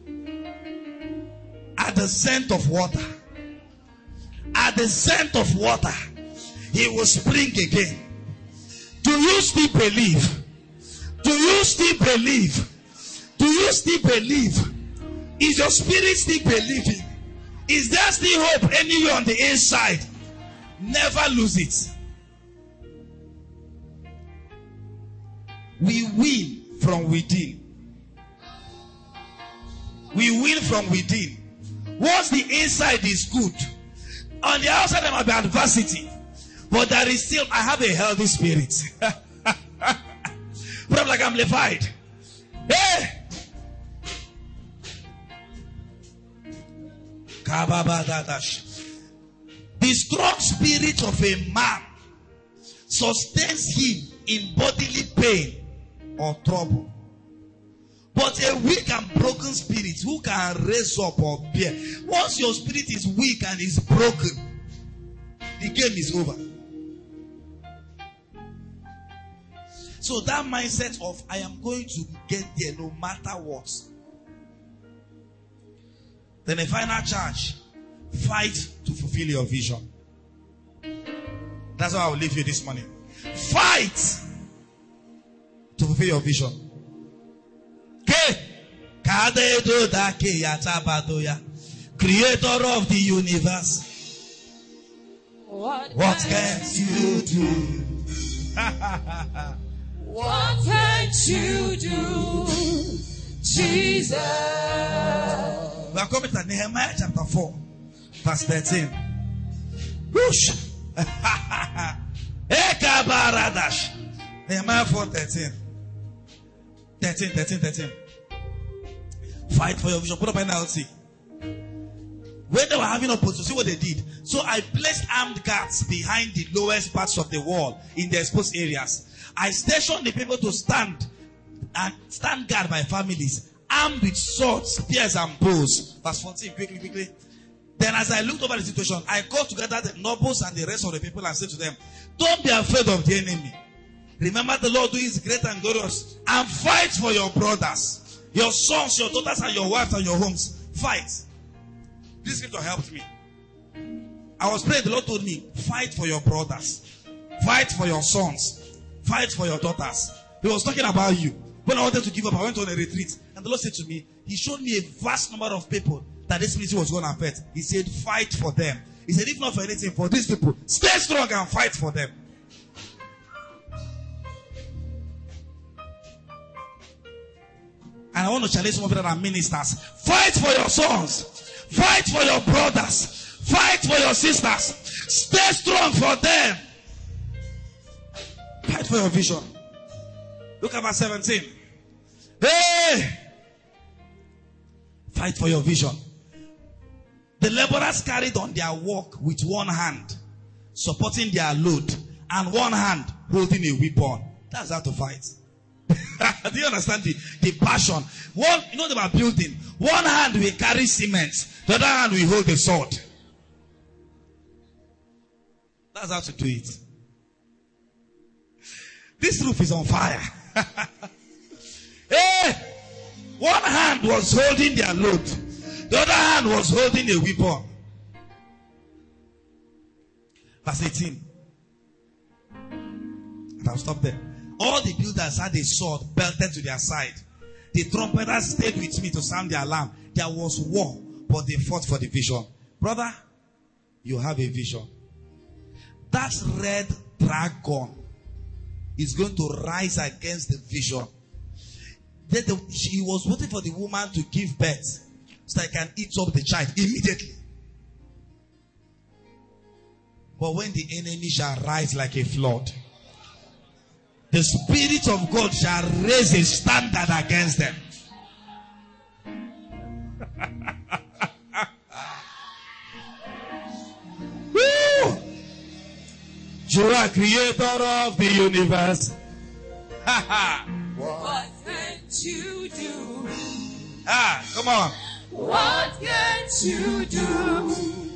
At the scent of water. At the scent of water. He will spring again. Do you still believe? Do you still believe? Do you still believe? Is your spirit still believing? Is there still hope anywhere on the inside? Never lose it. We win from within. We win from within. Once the inside is good, on the outside there might be adversity, but there is still, I have a healthy spirit. But I'm like amplified. Hey! The strong spirit of a man sustains him in bodily pain or trouble. But a weak and broken spirit, who can raise up or bear? Once your spirit is weak and is broken, the game is over. So that mindset of, I am going to get there no matter what. Then a final charge, fight to fulfill your vision. That's how I will leave you this morning. Fight to fulfill your vision. Creator of the universe, What, what can you do? What can't you do, Jesus? We are coming to Nehemiah chapter four, verse thirteen. Whoosh! Nehemiah four thirteen. thirteen, thirteen, thirteen. Fight for your vision. Put up an L C. When they were having opposition, see what they did. So I placed armed guards behind the lowest parts of the wall in the exposed areas. I stationed the people to stand and stand guard by families, armed with swords, spears, and bows. Verse fourteen, quickly, quickly. Then as I looked over the situation, I called together the nobles and the rest of the people and said to them, don't be afraid of the enemy. Remember the Lord who is great and glorious, and fight for your brothers, your sons, your daughters, and your wives and your homes. Fight. This scripture helped me. I was praying, the Lord told me, fight for your brothers, fight for your sons, fight for your daughters. He was talking about you. When I wanted to give up, I went on a retreat, and the Lord said to me, He showed me a vast number of people that this ministry was going to affect. He said, fight for them. He said, if not for anything, for these people, stay strong and fight for them. And I want to challenge some of you that are ministers. Fight for your sons. Fight for your brothers. Fight for your sisters. Stay strong for them. Fight for your vision. Look at verse seventeen. Hey! Fight for your vision. The laborers carried on their work with one hand, supporting their load, and one hand holding a weapon. That's how to fight. Do you understand the, the passion? One, you know they were building. One hand will carry cement. The other hand will hold the sword. That's how to do it. This roof is on fire. Hey! One hand was holding their load. The other hand was holding a weapon. Verse eighteen. And I'll stop there. All the builders had a sword belted to their side. The trumpeters stayed with me to sound the alarm. There was war, but they fought for the vision. Brother, you have a vision. That red dragon is going to rise against the vision. Then the, he was waiting for the woman to give birth so that he can eat up the child immediately. But when the enemy shall rise like a flood, the Spirit of God shall raise a standard against them. Woo! You are creator of the universe. What can't you do? Ah, come on. What can't you do,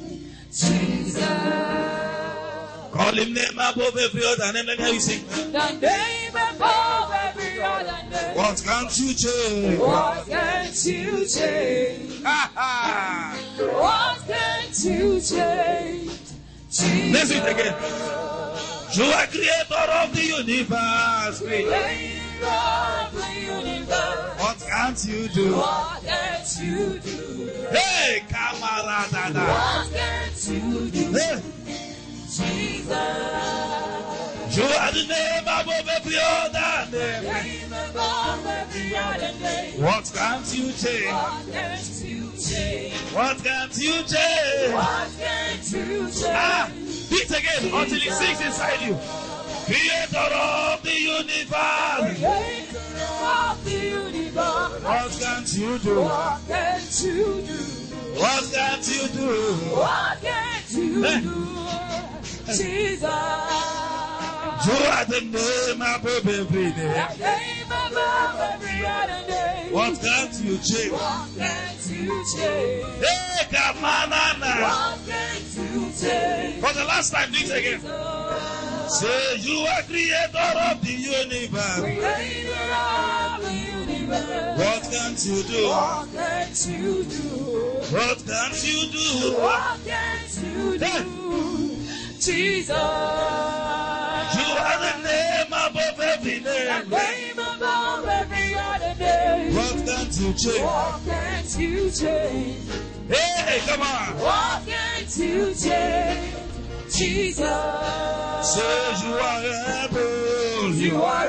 Jesus? Call him name above every other name. Let me hear you sing. The name above every other name. What can't you change? What can't you change? Ha ha! What can't you change? Jesus. Let's do it again. You are creator of the universe. Creator of the universe. What can't you do? What can't you do? Hey, camarada. What can't you do? Hey. Jesus. You are the name above every other name. Name above every other name. What can't you change? What can't you change? What can't you change? What can't you change? Ah, beat again until it sinks inside you. Creator of the universe. Creator of the universe. What can't you do? What can't you do? What can't you do? What can't you Eh. do? Jesus. You are the name above every name. That name above every other name. What can't you change? What can't you change? Hey, camarada. What can't you change? For the last time, do it again. Say, you are creator of the universe. Creator of the universe. What can't you do? What can't you do? What can't you do? What can't you do? Jesus. You are the name above every That name. name above every other name. What can't you change? What can't you change? Hey, come on. What can't you change? Jesus. Say, you are able. You are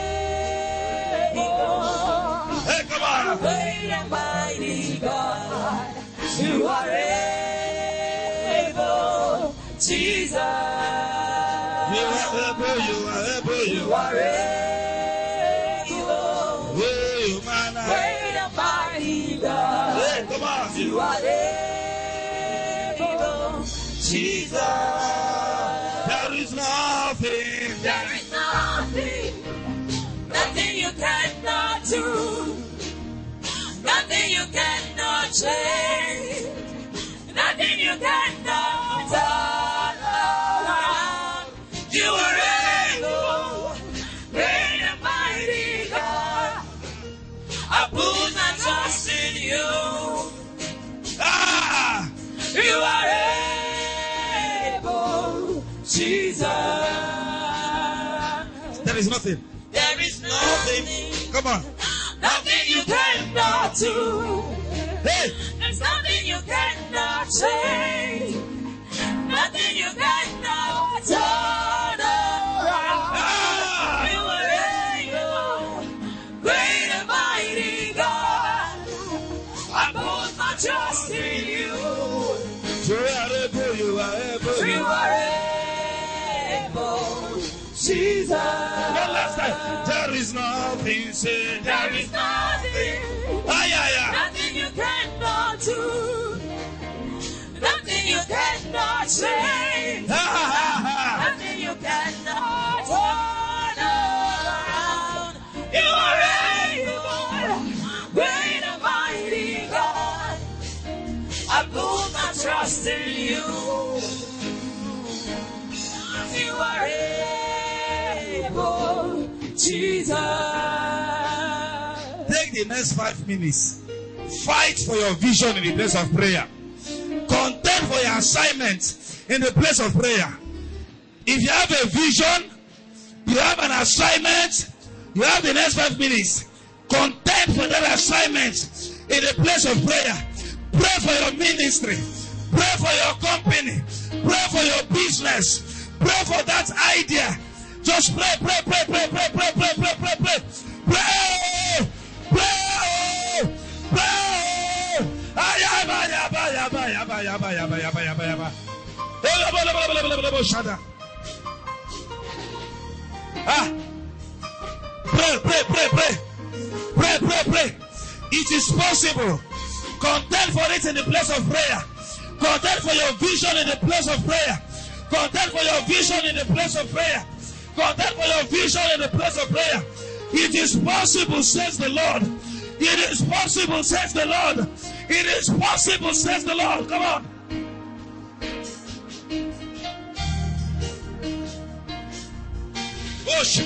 able. Hey, come on. Great and mighty God. You are able. Jesus. You are able, you are able, you You are are able. Hey, man. Great and mighty God. Hey, come on. You are able. Jesus. There is nothing. There is nothing, nothing you cannot do, nothing you cannot change, nothing you cannot turn around. You are able, great and mighty God. I put my trust in you. Ah! You are able, Jesus. There is nothing. There is nothing, Come on. nothing you cannot do. Hey! There's nothing you cannot change. Nothing you cannot turn around. Ah! You are able, great and mighty God. I put my trust in you. You are able, you are able. You are able, Jesus. One last time. There is nothing, say. There is nothing, Ay, ay, ay. nothing you cannot do, nothing you cannot change, Ha, ha, ha, ha. nothing you cannot turn around. You trust in you. You are able, Jesus. Take the next five minutes. Fight for your vision in the place of prayer. Contend for your assignment in the place of prayer. If you have a vision, you have an assignment, you have the next five minutes. Contend for that assignment in the place of prayer. Pray for your ministry. Pray for your company. Pray for your business. Pray for that idea. Just pray, pray, pray, pray, pray, pray, pray, pray, pray, pray. Pray! Pray! Pray! Ayaba, yaba, yaba, yaba, yaba, yaba, yaba, yaba, yaba. Ah! Pray, pray, pray, pray. Pray, pray, pray. It is possible. Contend for it in the place of prayer. Contend for your vision in the place of prayer. Contend for your vision in the place of prayer. Contend for your vision in the place of prayer. It is possible, says the Lord. It is possible, says the Lord. It is possible, says the Lord. Come on. Push.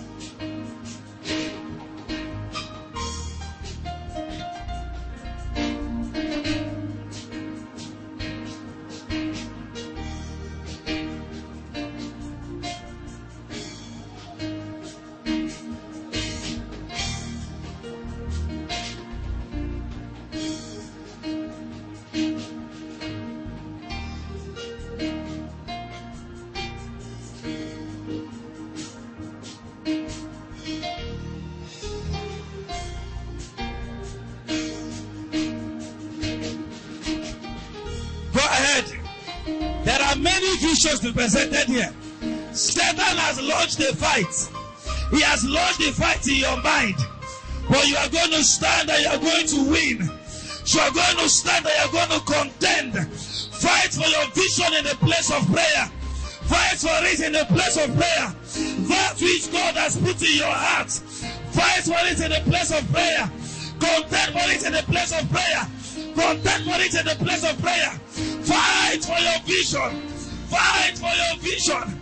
Visions to be presented here. Satan has launched a fight. He has launched a fight in your mind. But you are going to stand and you are going to win. You are going to stand and you are going to contend. Fight for your vision in the place of prayer. Fight for it in the place of prayer. That which God has put in your heart. Fight for it in the place of prayer. Contend for it in the place of prayer. Contend for it in the place of prayer. Fight for your vision. Fight for your vision.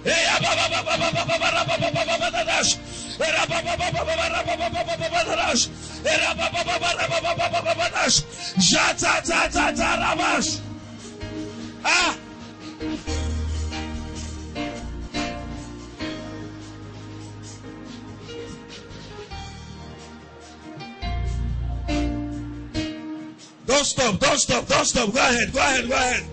Ah. Don't stop, don't stop, don't stop. Go ahead, go ahead, go ahead.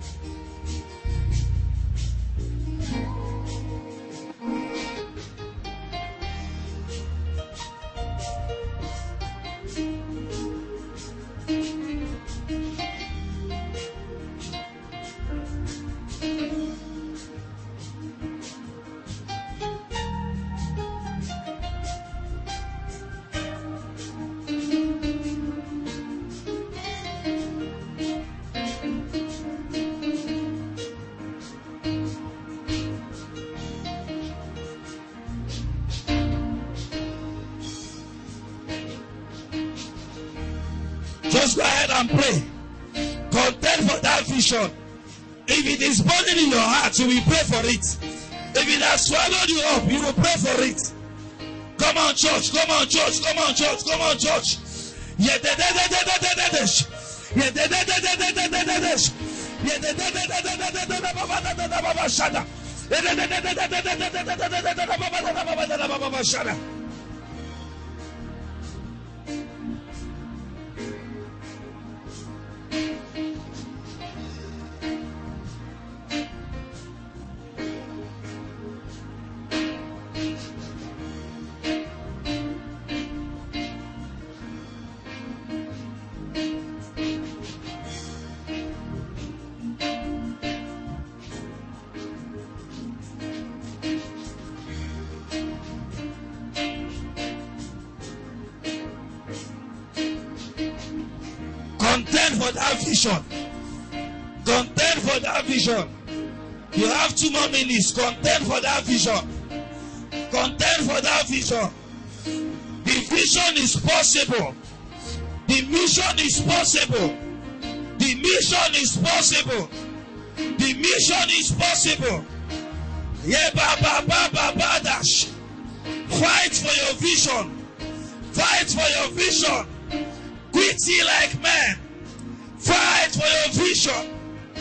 Just go ahead and pray. Contend for that vision. If it is burning in your heart, you will pray for it. If it has swallowed you up, you will pray for it. Come on, church. Come on, church. Come on, church. Come on, church. Contend for that vision. Contend for that vision. You have two more minutes. Contend for that vision. Contend for that vision. The vision is possible. The mission is possible. The The mission is possible. The mission is possible. Yeah, ba, ba, ba, ba, ba, dash. Fight for your vision. Fight for your vision. Quit ye like men. Fight for your vision.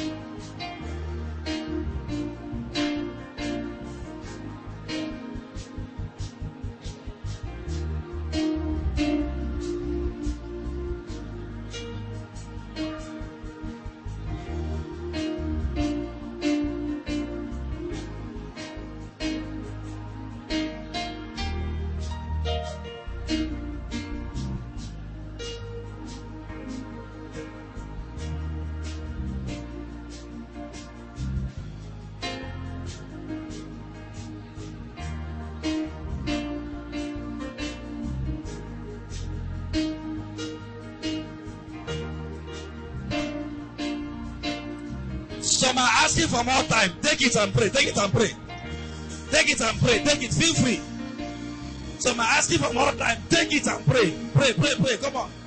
Some are asking for more time. Take it and pray. Take it and pray. Take it and pray. Take it. Feel free. Some are asking for more time. Take it and pray. Pray, pray, pray. Come on.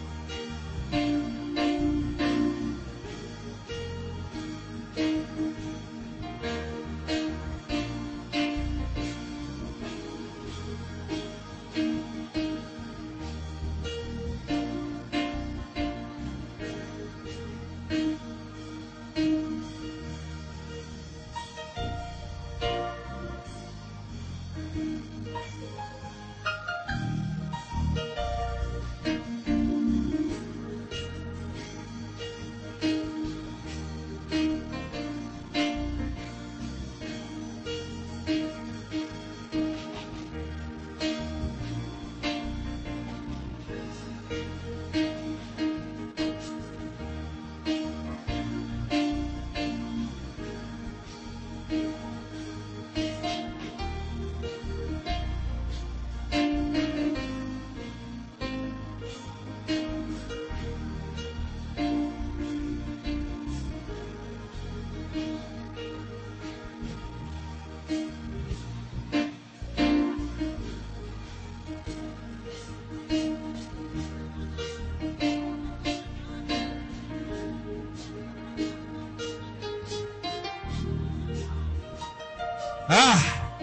Ah.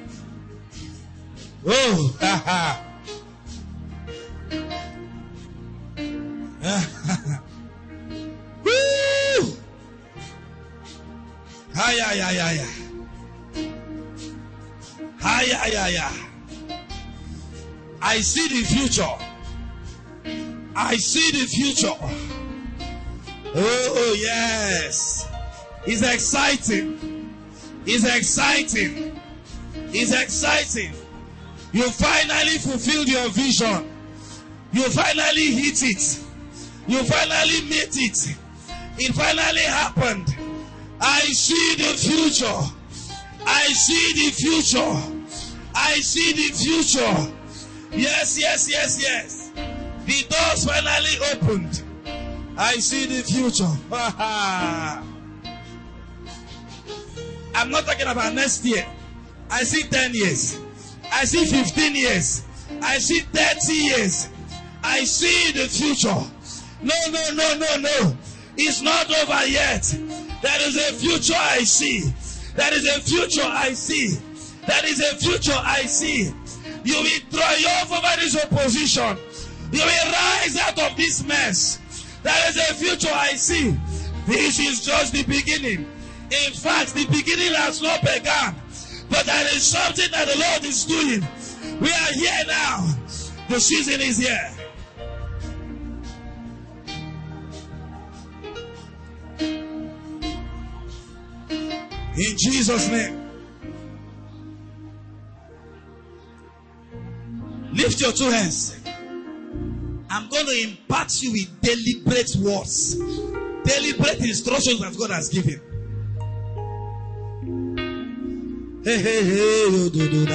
Oh. Ha ha. Woo. Hi ya ya ya ya. Hi ya ya ya. I see the future. I see the future. Oh yes. It's exciting. It's exciting. It's exciting. You finally fulfilled your vision. You finally hit it. You finally made it. It finally happened. I see the future. I see the future. I see the future. Yes, yes, yes, yes. The doors finally opened. I see the future. I'm not talking about next year. I see ten years. I see fifteen years. I see thirty years. I see the future. No, no, no, no, no. It's not over yet. There is a future I see. There is a future I see. There is a future I see. You will triumph over this opposition. You will rise out of this mess. There is a future I see. This is just the beginning. In fact, the beginning has not begun. But there is something that the Lord is doing. We are here now. The season is here. In Jesus' name. Lift your two hands. I'm going to impart you with deliberate words. Deliberate instructions that God has given. Hey, hey, hey.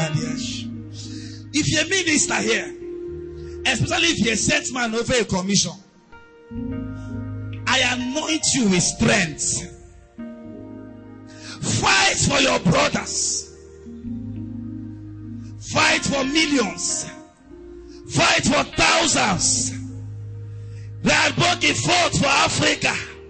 If you're a minister here, especially if you're a set man over a commission, I anoint you with strength. Fight for your brothers. Fight for millions. Fight for thousands. They are going forth for Africa.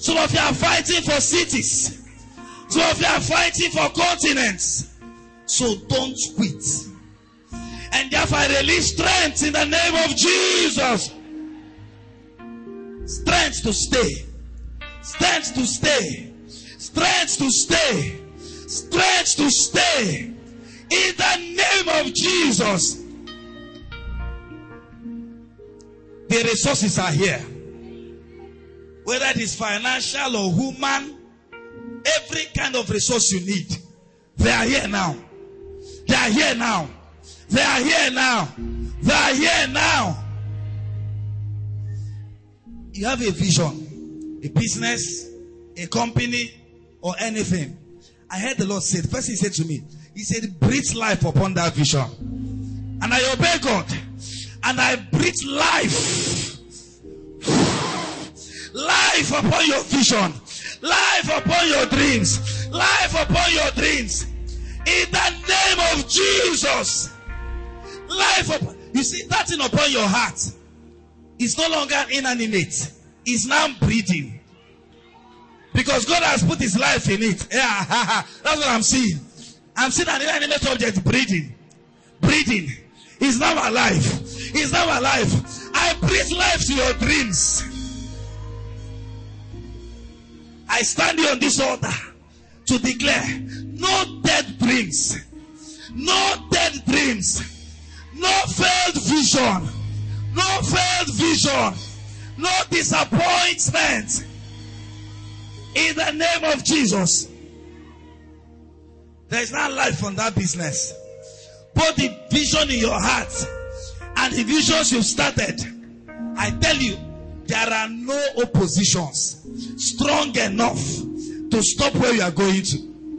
Some of you are fighting for cities. Some of you are fighting for continents. So don't quit. And therefore I release strength in the name of Jesus. Strength to stay. Strength to stay. Strength to stay. Strength to stay. In the name of Jesus. The resources are here. Whether it is financial or human, every kind of resource you need, they are here now. They are here now. They are here now. They are here now. You have a vision, a business, a company, or anything. I heard the Lord say, the first he said to me, he said, breathe life upon that vision. And I obey God. And I breathe life. Life upon your vision. Life upon your dreams. Life upon your dreams. In the name of Jesus. Life upon, you see that thing upon your heart is no longer inanimate. It's now breathing. Because God has put his life in it. Yeah, that's what I'm seeing. I'm seeing an inanimate object breathing. Breathing. He's now alive. He's now alive. I breathe life to your dreams. I stand here on this altar to declare no dead dreams. No dead dreams. No failed vision. No failed vision. No disappointment. In the name of Jesus. There is no life on that business. Put the vision in your heart and the visions you've started. I tell you, there are no oppositions strong enough to stop where you are going to.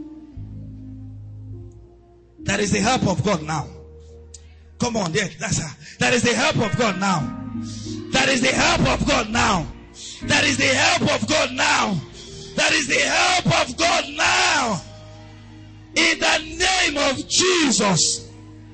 There is the help of God now. Come on, there. That's a, there is the help of God now. There is the help of God now. There is the help of God now. There is the help of God now. In the name of Jesus.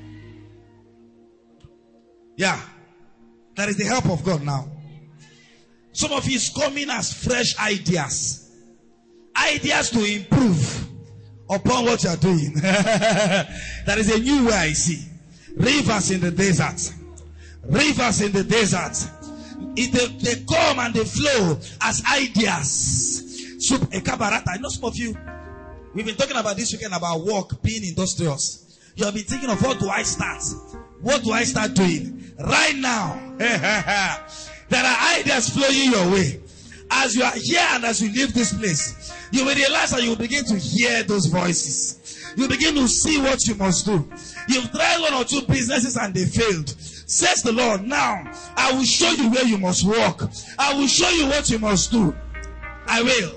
Yeah. There is the help of God now. Some of you is coming as fresh ideas. Ideas to improve upon what you are doing. There is a new way I see. Rivers in the desert. Rivers in the desert. It, they, they come and they flow as ideas. So, a cabaret. I know some of you, we've been talking about this weekend about work, being industrious. You have been thinking of, what do I start? What do I start doing? Right now. There are ideas flowing your way. As you are here and as you leave this place, you will realize that you will begin to hear those voices. You begin to see what you must do. You've tried one or two businesses and they failed. Says the Lord, now I will show you where you must walk. I will show you what you must do. I will.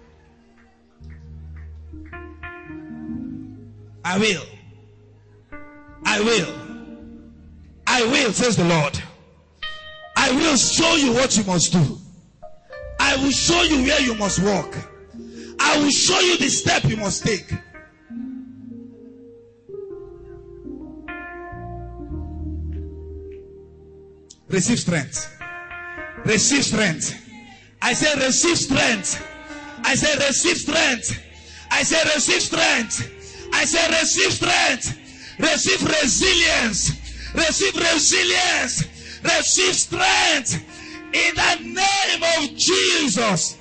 I will. I will. I will, says the Lord. I will show you what you must do. I will show you where you must walk. I will show you the step you must take. Receive strength. Receive strength. I say receive strength. I say receive strength. I say receive strength. I say receive strength. Receive resilience. Receive resilience. Receive strength. In the name of Jesus.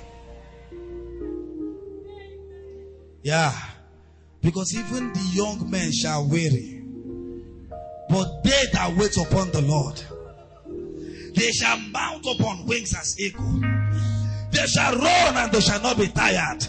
Yeah. Because even the young men shall weary. But they that wait upon the Lord, they shall mount upon wings as eagle. They shall run and they shall not be tired.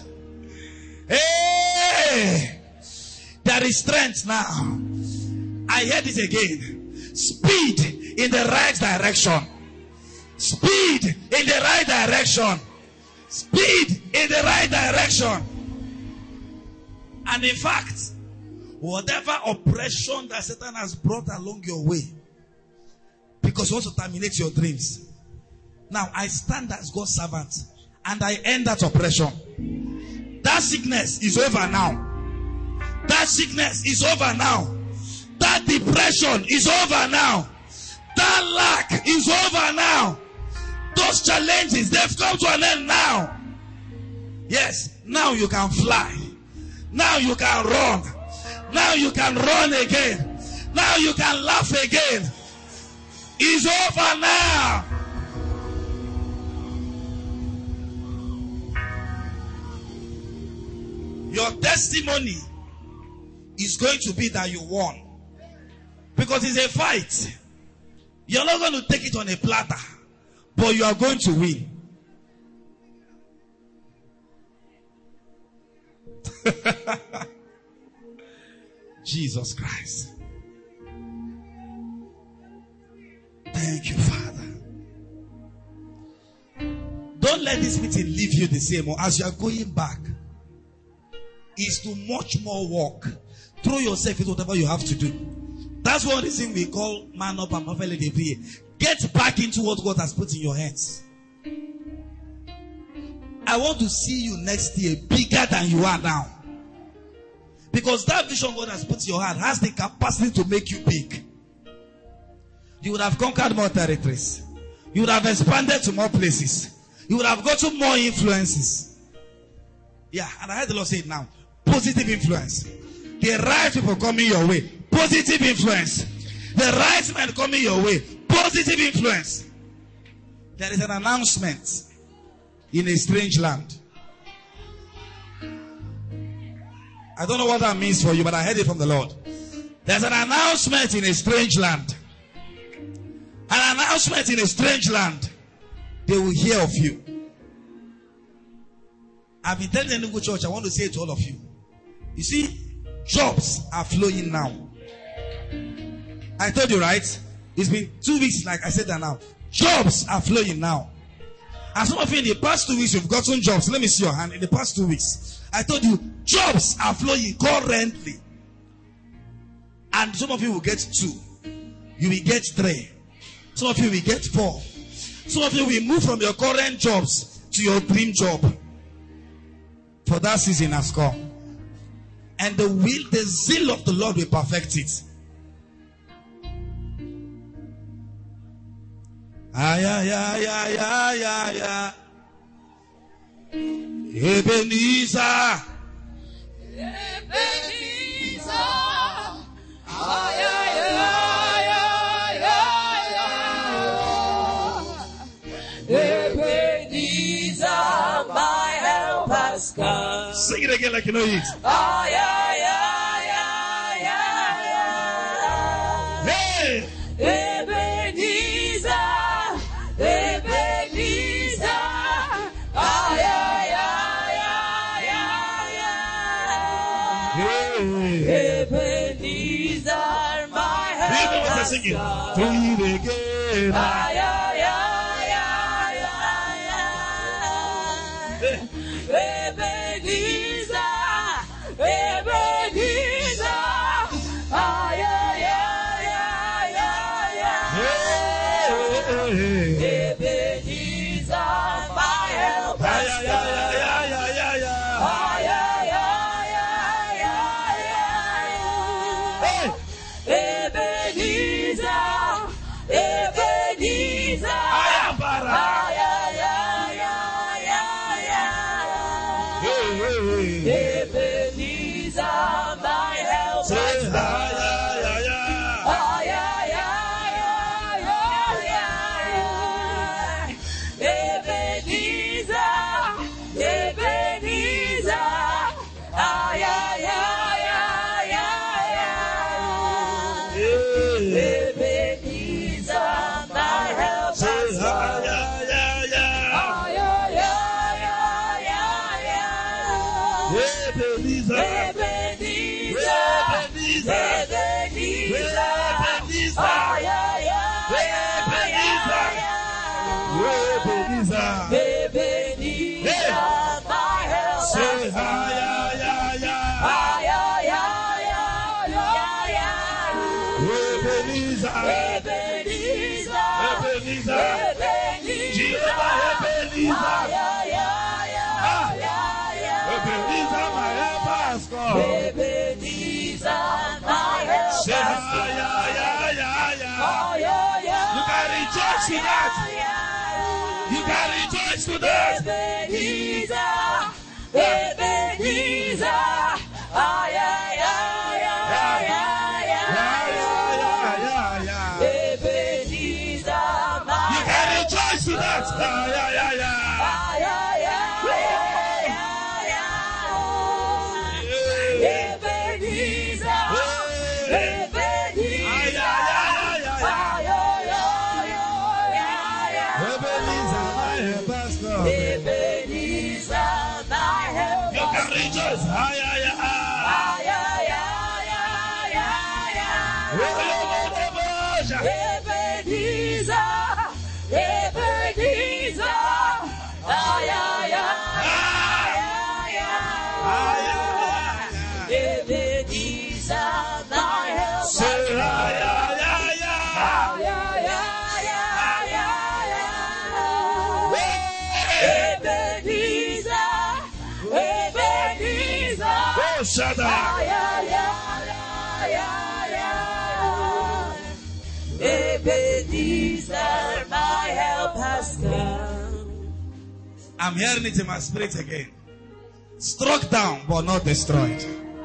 Hey! There is strength now. I heard it again. Speed in the right direction. Speed in the right direction. Speed in the right direction. And in fact, whatever oppression that Satan has brought along your way, because he wants to terminate your dreams. Now, I stand as God's servant and I end that oppression. That sickness is over now. That sickness is over now. That depression is over now. That lack is over now. Those challenges, they've come to an end now. Yes, now you can fly. Now you can run. Now you can run again. Now you can laugh again. It's over now. Your testimony is going to be that you won. Because it's a fight. You're not going to take it on a platter. But you are going to win. Jesus Christ. Thank you, Father. Don't let this meeting leave you the same. Or as you are going back, is to much more work. Throw yourself into whatever you have to do. That's one reason we call man up and perfect every year. Get back into what God has put in your hands. I want to see you next year bigger than you are now. Because that vision God has put in your heart has the capacity to make you big. You would have conquered more territories. You would have expanded to more places. You would have gotten more influences. Yeah, and I heard the Lord say it now. Positive influence. The right people coming your way. Positive influence. The right men coming your way. Positive influence. There is an announcement in a strange land. I don't know what that means for you, but I heard it from the Lord. There's an announcement in a strange land. An announcement in a strange land. They will hear of you. I've been telling the Enugu church, I want to say it to all of you. You see, jobs are flowing now. I told you, right? It's been two weeks, like I said that now. Jobs are flowing now. And some of you in the past two weeks, you've gotten jobs. Let me see your hand. In the past two weeks, I told you, jobs are flowing currently. And some of you will get two. You will get three. Some of you will get four. Some of you will move from your current jobs to your dream job. For that season has come. And the will, the zeal of the Lord will perfect it. Ay, ay, ay, ay, ay, ay, ay. Ebenezer. Ebenezer. Ay, ay, ay, ay, ay, ay. Ebenezer, my help has come. Sing it again like you know it. Ay, ay, ay, ay, ay, ay. Hey! Ebenezer, Ebenezer. Ay, ay, ay, ay, ay, ay. Ebenezer, my help has come. Do it again. Ay, ay, ay, ay, ay, ay. Ebenezer, Ebenezer. Ay, ay, ay, ay, ay, ay. Ebenezer, my help has Ay, ay, come. ay, ay, ay, ay, ay. Ay, ay, ay, ay, ay, ay. Ebenezer, Ebenezer. Ay, Abara. Ay, ay, ay, ay, ay, ay. Hey, hey, hey. Ebenezer, my help Say has hi, come. ay, ay, ay. Ay, ay, ay, ay, ay, ay. Ebenezer, Ebenezer. Ay, ay, ay, ay, ay, ay. Hey. Ebenezer, my help Say has hi, come. ay, ay, ay. Ay, ay, ay, ay, ay, ay. Ebenezer. Ebenezer, Ebenezer. Ebenezer. Ebenezer. Ay, ay, ay, ay, ay, ay. Ebenezer. Ebenezer, my help Say has hi, come. ay, ay, ay. Ay, ay, ay, ay, ay, ay. Ebenezer. Ebenezer, Ebenezer. Ebenezer. Jehovah Ebenezer. Ay, ay, ay, ay, ay, ay. Ebenezer, my help has come. Ebenezer, my help Say has hi, come. ay, ay, ay, ay. Ay, ay, ay, You can rejoice to that. ay, ay. You can rejoice to that. Ebenezer, Ebenezer. Ah, yeah, yeah, yeah, yeah, yeah, yeah. Ebenezer, my You can rejoice to that. Ah, yeah, yeah, yeah. Ah, yeah, yeah, yeah, yeah, yeah. Ebenezer. Ebenezer. Ah, yeah, yeah, yeah, yeah. Ah, yeah, yeah, yeah, yeah. Ebenezer, my helper's come. Ebenezer, my help. You can rejoice. Ah, yeah, yeah. Ah, yeah, yeah, yeah, yeah, yeah. Ebenezer. Ebenezer, Ebenezer. Ah, yeah, yeah, yeah, yeah, yeah. Ebenezer, my help. Say, ah, yeah, yeah, yeah. Ah, yeah, yeah, yeah, yeah, yeah. Ebenezer, Ebenezer. Oh, shut Ah, up. yeah, yeah, yeah, yeah, yeah. Ebenezer, my help has come. I'm hearing it in my spirit again. Struck down, but not destroyed.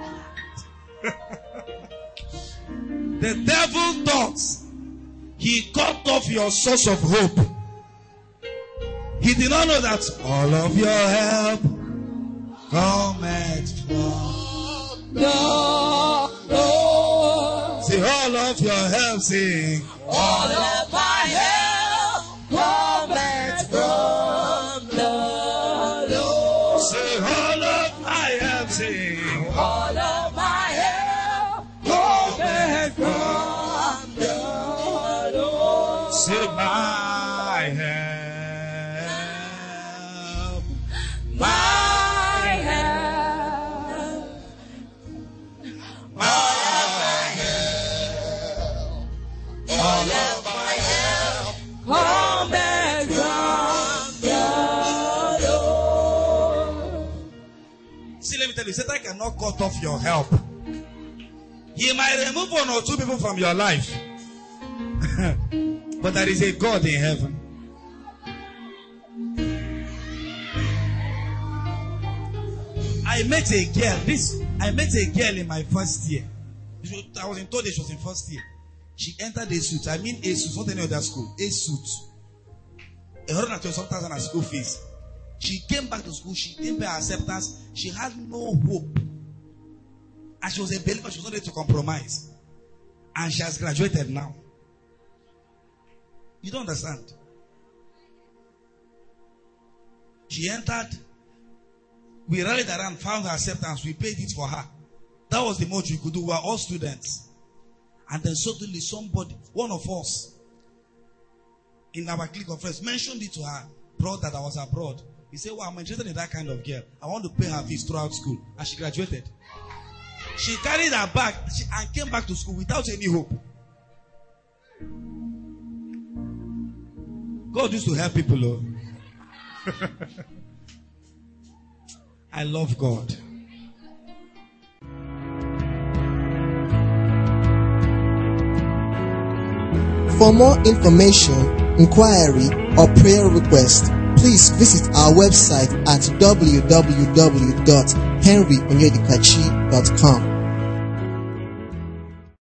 The devil thought he cut off your source of hope. He did not know that all of your help cometh from No, no. Say all of your help, sing. All of my help cometh from the Lord. Say all of my help, sing. All of my help cometh from the Lord. Say my help. My help. All of my help. All of my help cometh from the Lord. See, let me tell you, Satan cannot cut off your help. He might remove one or two people from your life. But there is a God in heaven. I met a girl. This I met a girl in my first year. I was in third year, she was in first year. She entered a suit. I mean a suit, not any other school. A suit. A hundred and twenty thousand as school fees. She came back to school. She didn't pay her acceptance. She had no hope. And she was a believer. She was not ready to compromise. And she has graduated now. You don't understand. She entered. We rallied around, found her acceptance. We paid it for her. That was the most we could do. We were all students. And then suddenly somebody, one of us, in our clique of friends, mentioned it to her brother that was abroad. He said, well, I'm interested in that kind of girl. I want to pay her fees throughout school. And she graduated. She carried her bag and came back to school without any hope. God used to help people. Oh. I love God. For more information, inquiry, or prayer request, please visit our website at w w w dot henry onyedikachi dot com.